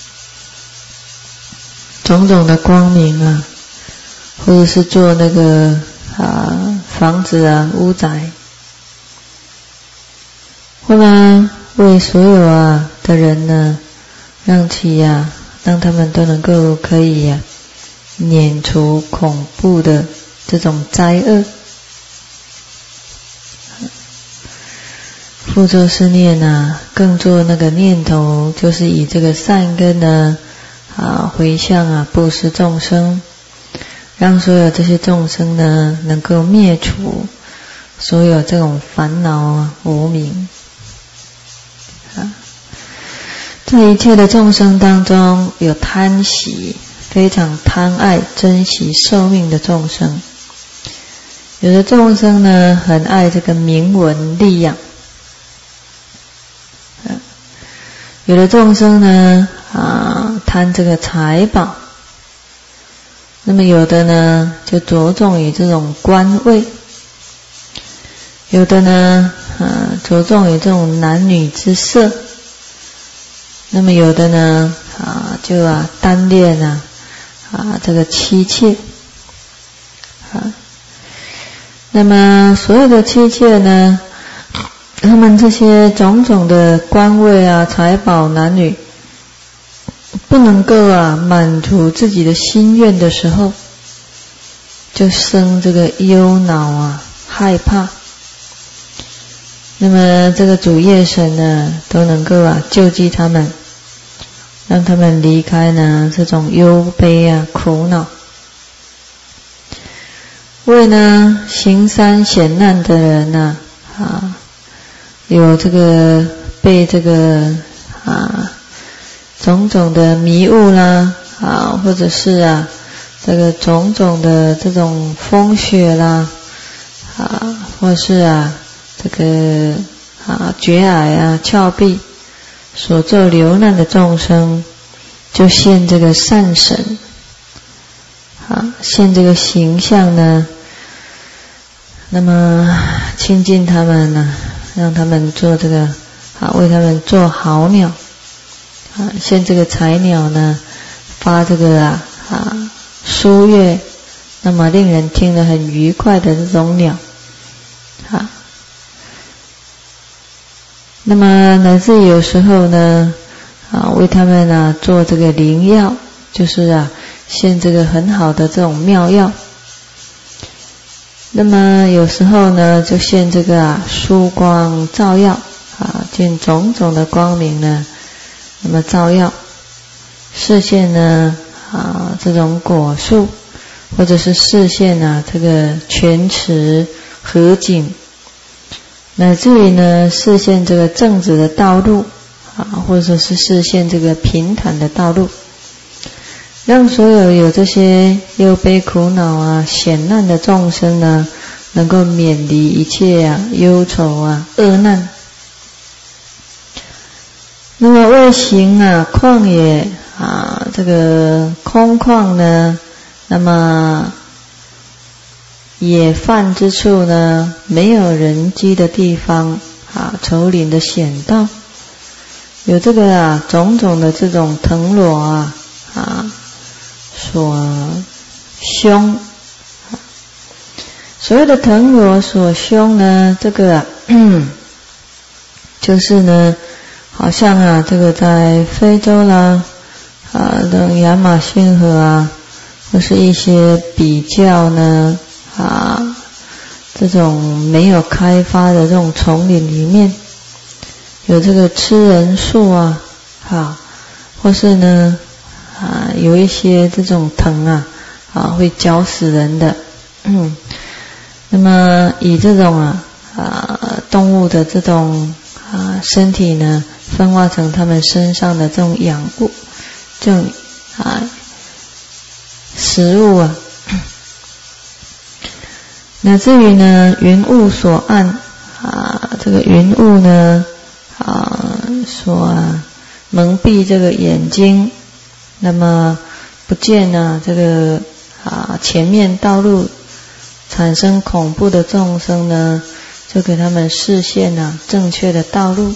种种的光明或者是做那个房子屋宅，或呢为所有的人呢让他们都能够可以免除恐怖的这种灾厄，复作是念更做那个念头，就是以这个善根呢回向布施众生，让所有这些众生呢能够灭除所有这种烦恼无明。在一切的众生当中，有贪喜，非常贪爱珍惜寿命的众生，有的众生呢很爱这个名闻利养，有的众生呢贪这个财宝，那么有的呢就着重于这种官位，有的呢着重于这种男女之色，那么有的呢就单恋这个妻妾那么所有的妻妾呢他们这些种种的官位啊、财宝、男女，不能够满足自己的心愿的时候，就生这个忧恼害怕。那么这个主业神呢，都能够救济他们，让他们离开呢这种忧悲苦恼。为呢行三险难的人有这个被这个种种的迷雾啦或者是这个种种的这种风雪啦或是这个绝崖峭壁所做流难的众生，就现这个善神现这个形象呢，那么亲近他们呢，让他们做这个为他们做好鸟现这个彩鸟呢，发这个书乐，那么令人听得很愉快的这种鸟那么乃至有时候呢为他们做这个灵药，就是献这个很好的这种妙药。那么有时候呢就献这个殊光照耀见种种的光明呢，那么照耀示现呢这种果树，或者是示现这个泉池河景，乃至于呢示现这个正直的道路或者是示现这个平坦的道路，让所有这些忧悲苦恼险难的众生呢，能够免离一切忧愁恶难。那么为行旷野这个空旷呢，那么野泛之处呢，没有人迹的地方丛林的险道，有这个种种的这种藤萝所凶。所谓的藤萝所凶呢，这个就是呢，好像这个在非洲啦等亚马逊河或是一些比较呢这种没有开发的这种丛林里面，有这个吃人树或是呢有一些这种藤会绞死人的那么以这种动物的这种身体呢，分化成他们身上的这种养物，这种食物乃至于呢云雾所暗这个云雾呢所蒙蔽这个眼睛，那么不见这个前面道路，产生恐怖的众生呢，就给他们示现正确的道路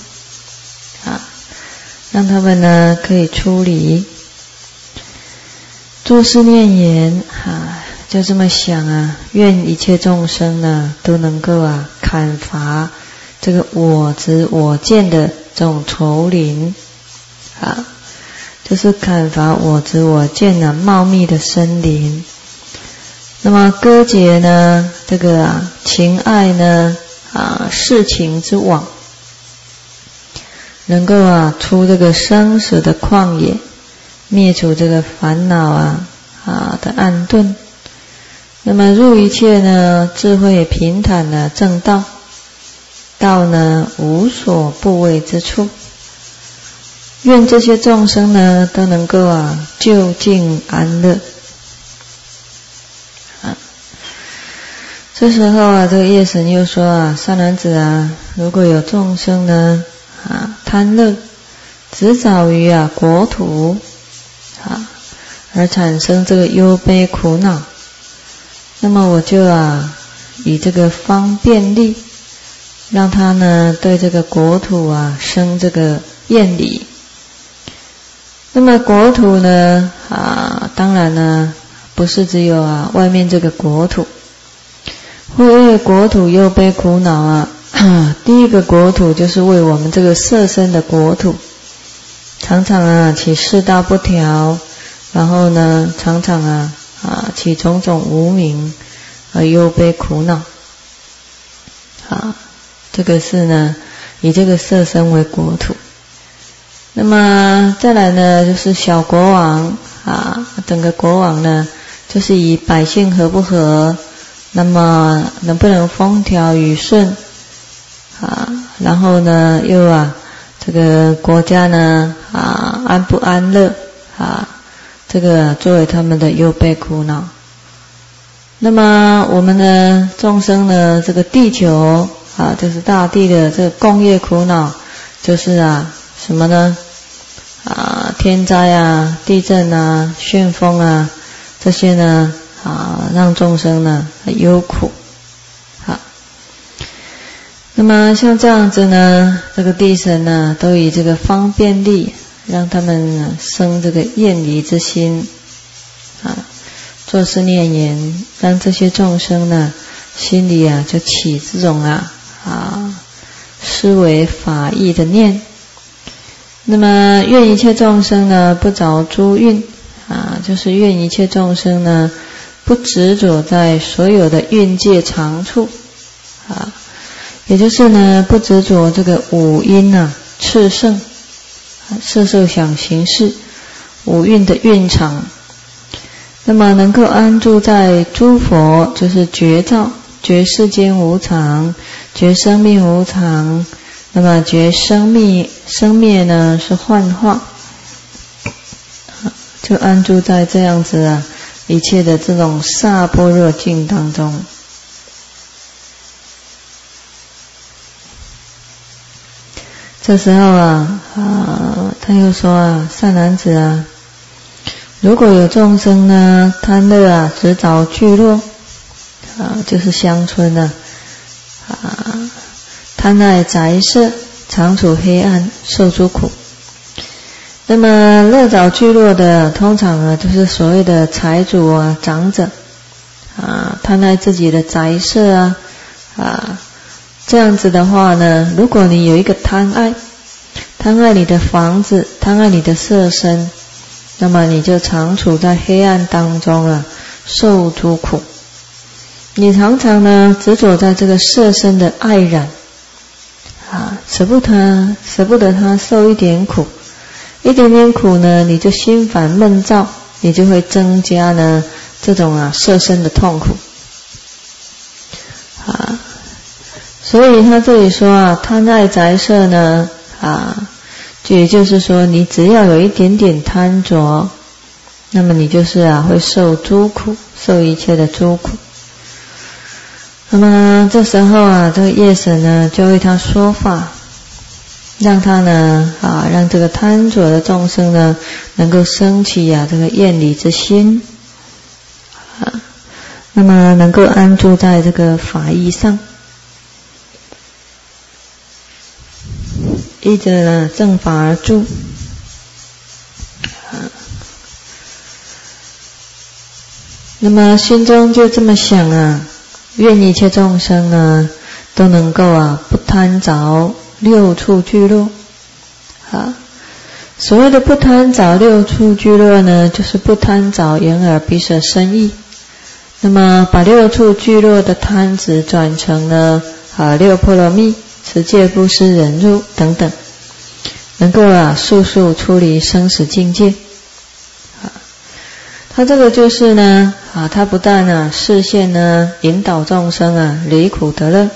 让他们呢可以出离。诸事念言就这么想愿一切众生呢都能够砍伐这个我执我见的这种丛林就是砍伐我执我见茂密的森林。那么割截呢这个情爱呢世情之网，能够出这个生死的旷野，灭除这个烦恼的暗钝，那么入一切呢智慧平坦的正道，道呢无所不为之处。愿这些众生呢都能够究竟安乐。这时候这个夜神又说善男子如果有众生呢贪乐，执着于国土而产生这个忧悲苦恼，那么我就以这个方便力，让他呢对这个国土生这个厌离。那么国土呢当然呢不是只有外面这个国土，会因为国土忧悲苦恼第一个国土就是为我们这个色身的国土，常常起四大不调，然后呢常常起种种无明忧悲苦恼。这个是呢以这个色身为国土。那么再来呢就是小国王整个国王呢就是以百姓和不和，那么能不能风调雨顺然后呢又这个国家呢安不安乐这个作为他们的忧悲苦恼。那么我们的众生呢，这个地球就是大地的这个共业苦恼，就是什么呢？天灾地震旋风这些呢让众生呢忧苦。那么像这样子呢，这个地神呢都以这个方便力让他们呢生这个厌离之心作是念言，让这些众生呢心里就起这种思维法义的念。那么愿一切众生呢不着诸蕴就是愿一切众生呢不执着在所有的蕴界常处也就是呢不执着这个五阴炽盛色受想行识五蕴的蕴场。那么能够安住在诸佛，就是觉照觉世间无常，觉生命无常，那么觉生灭呢是幻化，就安住在这样子一切的这种萨般若境当中。这时候他又说善男子如果有众生呢贪乐执着聚落就是乡村贪爱宅舍，常处黑暗，受诸苦。那么乐找聚落的通常就是所谓的财主长者贪爱自己的宅舍这样子的话呢，如果你有一个贪爱你的房子，贪爱你的色身，那么你就常处在黑暗当中受诸苦。你常常呢执着在这个色身的爱染舍不得他受一点苦，一点点苦呢你就心烦闷躁，你就会增加呢这种色身的痛苦所以他这里说贪爱宅舍呢也就是说你只要有一点点贪着，那么你就是会受诸苦，受一切的诸苦。那么这时候这个业神呢就为他说法，让他呢让这个贪着的众生呢能够升起这个厌离之心那么能够安住在这个法义上，依着呢正法而住那么心中就这么想愿一切众生呢都能够不贪着六处聚落所谓的不贪着六处聚落呢，就是不贪着眼耳鼻舌身意。那么把六处聚落的贪执转成了六波罗蜜、持戒、布施、忍辱等等，能够速速出离生死境界他这个就是呢他不但示现呢引导众生离苦得乐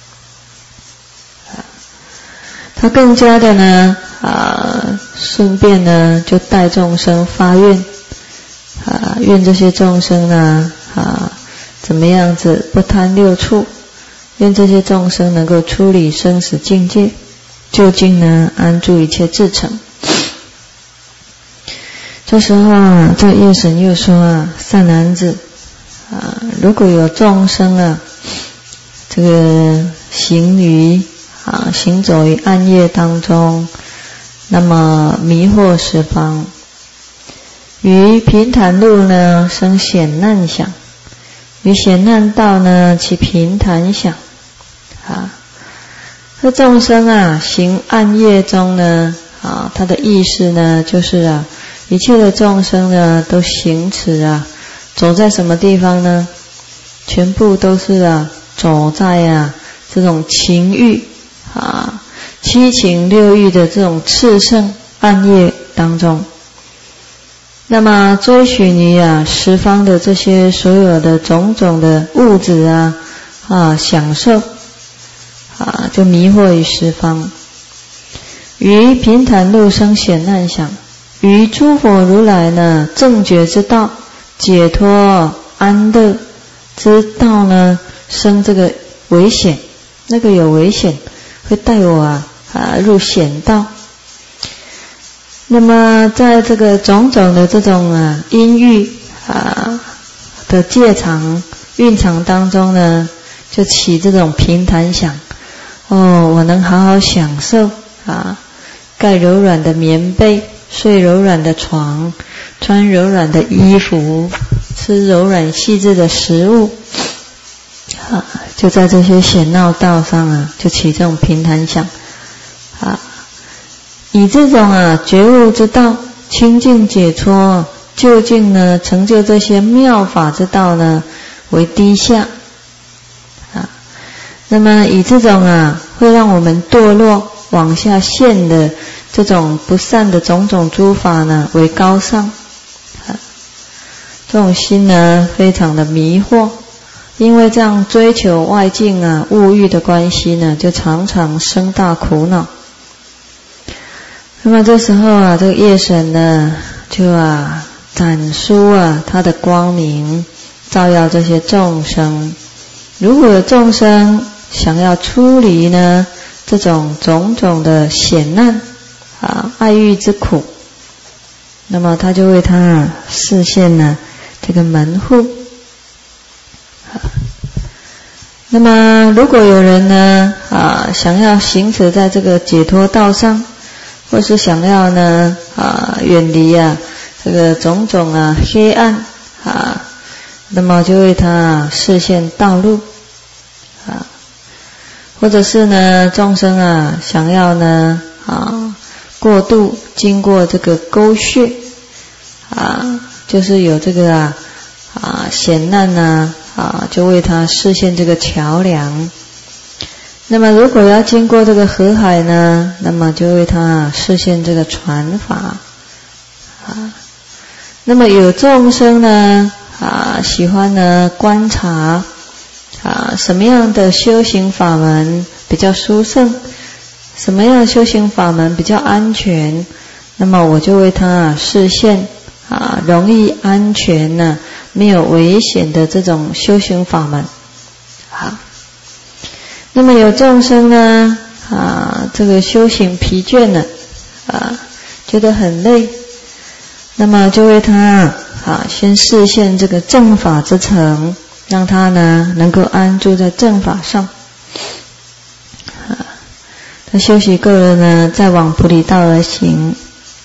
他更加的呢顺便呢就带众生发愿愿这些众生呢怎么样子不贪六处，愿这些众生能够出离生死境界，究竟呢安住一切至诚。这时候这个业神又说善男子如果有众生这个行走于暗夜当中，那么迷惑十方，于平坦路呢生险难想，于险难道呢起平坦想这众生啊，行暗业中呢，他的意思呢，就是啊，一切的众生呢，都行持啊，走在什么地方呢？全部都是啊，走在啊这种情欲七情六欲的这种炽盛暗业当中。那么追寻于啊十方的这些所有的种种的物质享受就迷惑于十方。于平坦路生显难想，于诸佛如来呢正觉之道，解脱安乐之道呢生这个危险，那个有危险会带我入险道。那么在这个种种的这种阴郁的界常蕴藏当中呢，就起这种平坦想，我能好好享受盖柔软的棉被，睡柔软的床，穿柔软的衣服，吃柔软细致的食物就在这些险闹道上就起这种平坦想以这种觉悟之道，清净解脱，究竟呢成就这些妙法之道呢为低下那么以这种会让我们堕落往下陷的这种不善的种种诸法呢为高尚这种心呢非常的迷惑，因为这样追求外境物欲的关系呢，就常常生大苦恼。那么这时候这个夜神呢就展出他的光明，照耀这些众生。如果有众生想要出离呢这种种种的险难爱欲之苦，那么他就为他示现呢这个门户那么如果有人呢想要行持在这个解脱道上，或是想要呢远离这个种种黑暗那么就为他示现道路或者是呢众生想要呢过渡经过这个沟穴就是有这个险难就为他示现这个桥梁。那么如果要经过这个河海呢，那么就为他示现这个船法那么有众生呢喜欢呢观察什么样的修行法门比较殊胜，什么样的修行法门比较安全，那么我就为他示现容易安全呢没有危险的这种修行法门那么有众生呢这个修行疲倦了觉得很累，那么就为他先示现这个正法之城，让他呢能够安住在正法上他休息够了呢再往菩提道而行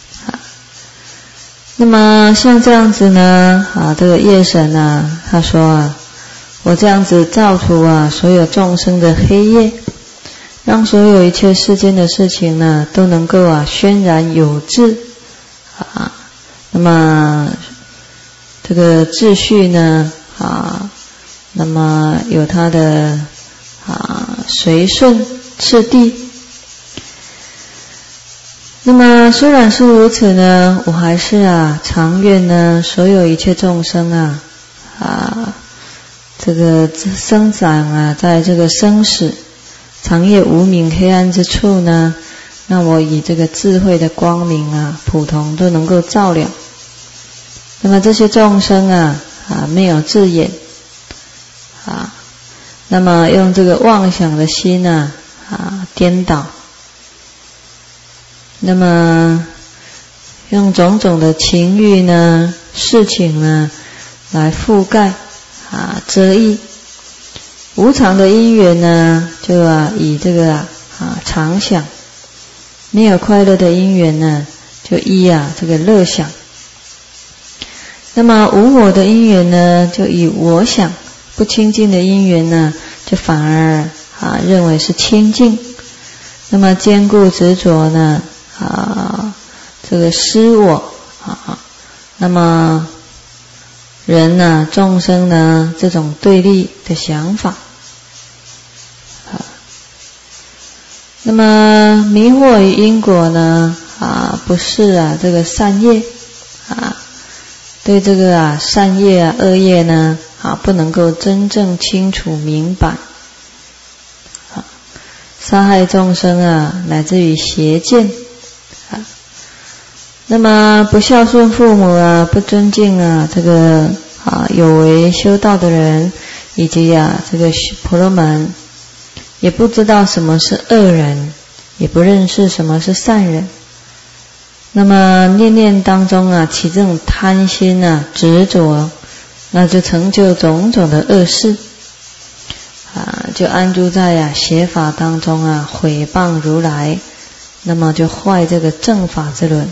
那么像这样子呢这个夜神他说我这样子照除所有众生的黑夜，让所有一切世间的事情呢都能够宣然有致那么这个秩序呢那么有它的随顺次第。那么虽然是如此呢，我还是常愿呢所有一切众生这个生长在这个生死长夜无明黑暗之处呢，那我以这个智慧的光明普通都能够照亮。那么这些众生没有自眼那么用这个妄想的心颠倒，那么用种种的情欲呢事情呢来覆盖遮蔽无常的因缘呢就以这个常想，没有快乐的因缘呢就依这个乐想，那么无我的因缘呢就以我想，不清净的因缘呢就反而认为是清净那么坚固执着呢这个失我那么人呢众生呢这种对立的想法那么迷惑于因果呢不是这个善业对这个善业恶业呢不能够真正清楚明白杀害众生乃至于邪见那么不孝顺父母不尊敬这个有为修道的人，以及这个婆罗门，也不知道什么是恶人，也不认识什么是善人。那么念念当中起这种贪心执着，那就成就种种的恶事就安住在邪法当中毁谤如来，那么就坏这个正法之轮。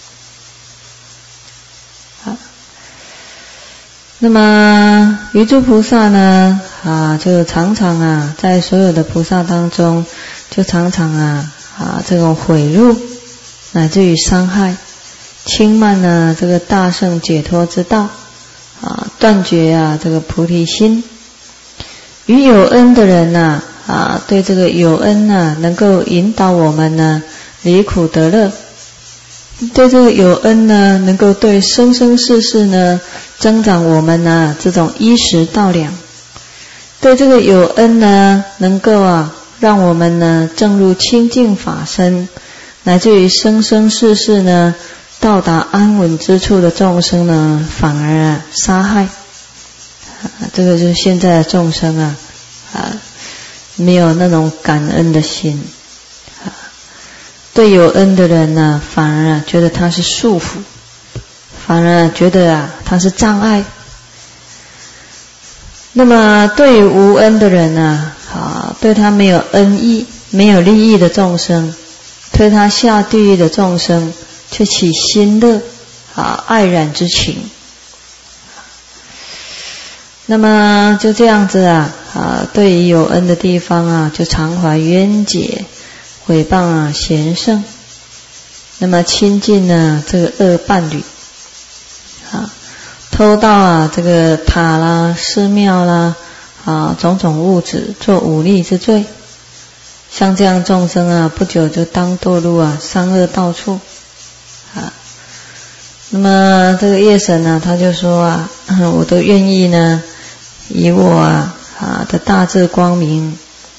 那么于诸菩萨呢就常常在所有的菩萨当中，就常常这种毁辱乃至于伤害轻慢这个大圣解脱之道断绝这个菩提心。与有恩的人对这个有恩能够引导我们离苦得乐，对这个有恩能够对生生世世增长我们这种衣食道粮，对这个有恩能够让我们证入清净法身，乃至于生生世世到达安稳之处的众生反而杀害这个就是现在的众生没有那种感恩的心对有恩的人反而觉得他是束缚，反而觉得他是障碍。那么对于无恩的人对他没有恩义、没有利益的众生，推他下地狱的众生，却起心乐爱染之情。那么就这样子对于有恩的地方就常怀冤结，毁谤贤圣，那么亲近这个恶伴侣偷盗这个塔啦、寺庙啦种种物质，做忤逆之罪。像这样众生不久就当堕入三恶道处那么这个夜神他就说我都愿意以我的大智光明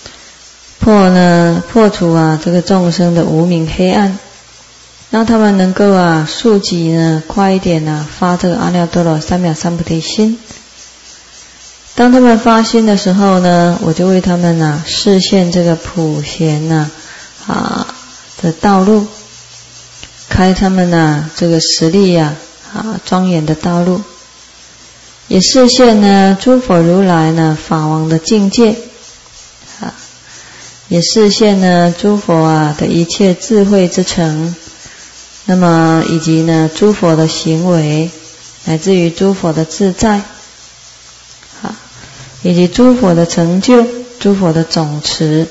破除这个众生的无明黑暗，让他们能够速疾快一点发这个阿耨多罗三藐三菩提心。当他们发心的时候我就为他们示现这个普贤的道路，开他们这个实力庄严的道路，也示现诸佛如来法王的境界也示现诸佛的一切智慧之城，那么以及诸佛的行为，乃至于诸佛的自在以及诸佛的成就，诸佛的总持。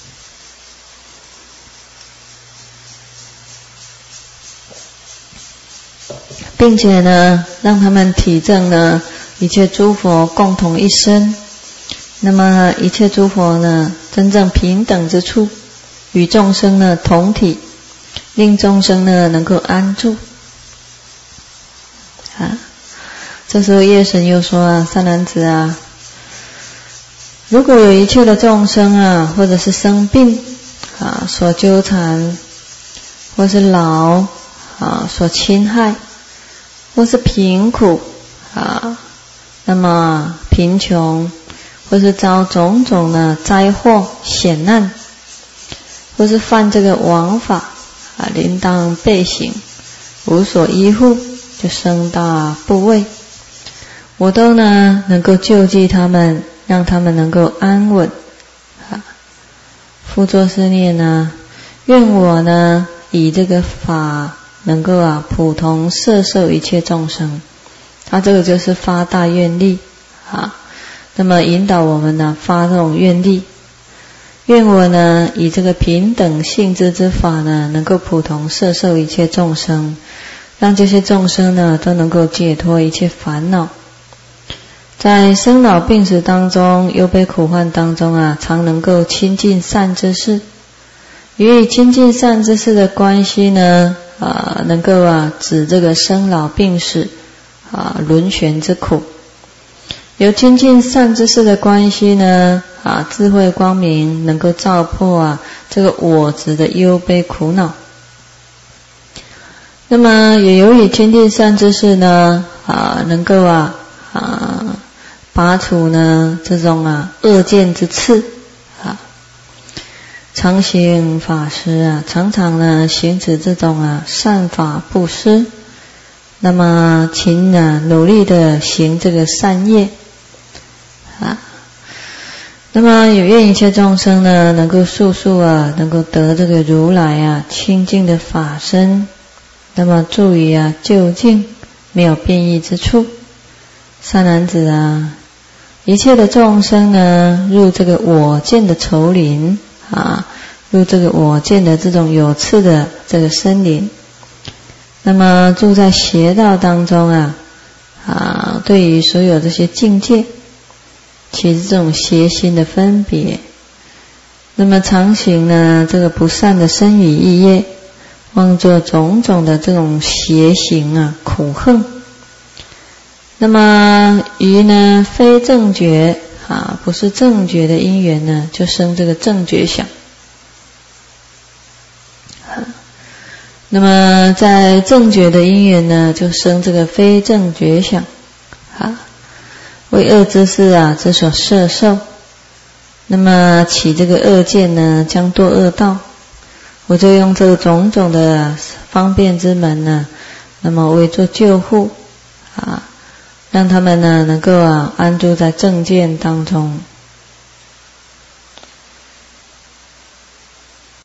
并且让他们体证一切诸佛共同一身，那么一切诸佛真正平等之处，与众生同体，令众生能够安住这时候夜神又说善男子如果有一切的众生或者是生病所纠缠，或是老所侵害，或是贫苦那么贫穷，或是遭种种的灾祸险难，或是犯这个王法临当被刑，无所依护，就生大怖畏，我都能够救济他们，让他们能够安稳复作是念愿我以这个法能够普同摄受一切众生。他这个就是发大愿力那么引导我们发这种愿力， 愿我呢以这个平等性质之法呢，能够普同摄受一切众生，让这些众生呢都能够解脱一切烦恼。在生老病死当中，忧悲苦患当中啊，常能够亲近善知识。由于亲近善知识的关系呢，能够止这个生老病死轮旋之苦。有亲近善知识的关系呢，智慧光明能够照破这个我执的忧悲苦恼。那么也由于亲近善知识呢，能够拔除呢这种恶见之刺。常行法师常常呢行持这种善法布施，那么勤努力的行这个善业。那么有愿一切众生呢，能够速速能够得这个如来清净的法身，那么住于究竟，没有变异之处。善男子一切的众生呢，入这个我见的丛林入这个我见的这种有刺的这个森林，那么住在邪道当中对于所有这些境界起这种邪心的分别，那么常行呢这个不善的身语意业，妄作种种的这种邪行苦恨。那么于呢非正觉不是正觉的因缘呢，就生这个正觉想。那么在正觉的因缘呢，就生这个非正觉想为恶之事之所摄受，那么起这个恶见呢，将堕恶道。我就用这个种种的方便之门呢，那么为做救护让他们呢能够安住在正见当中。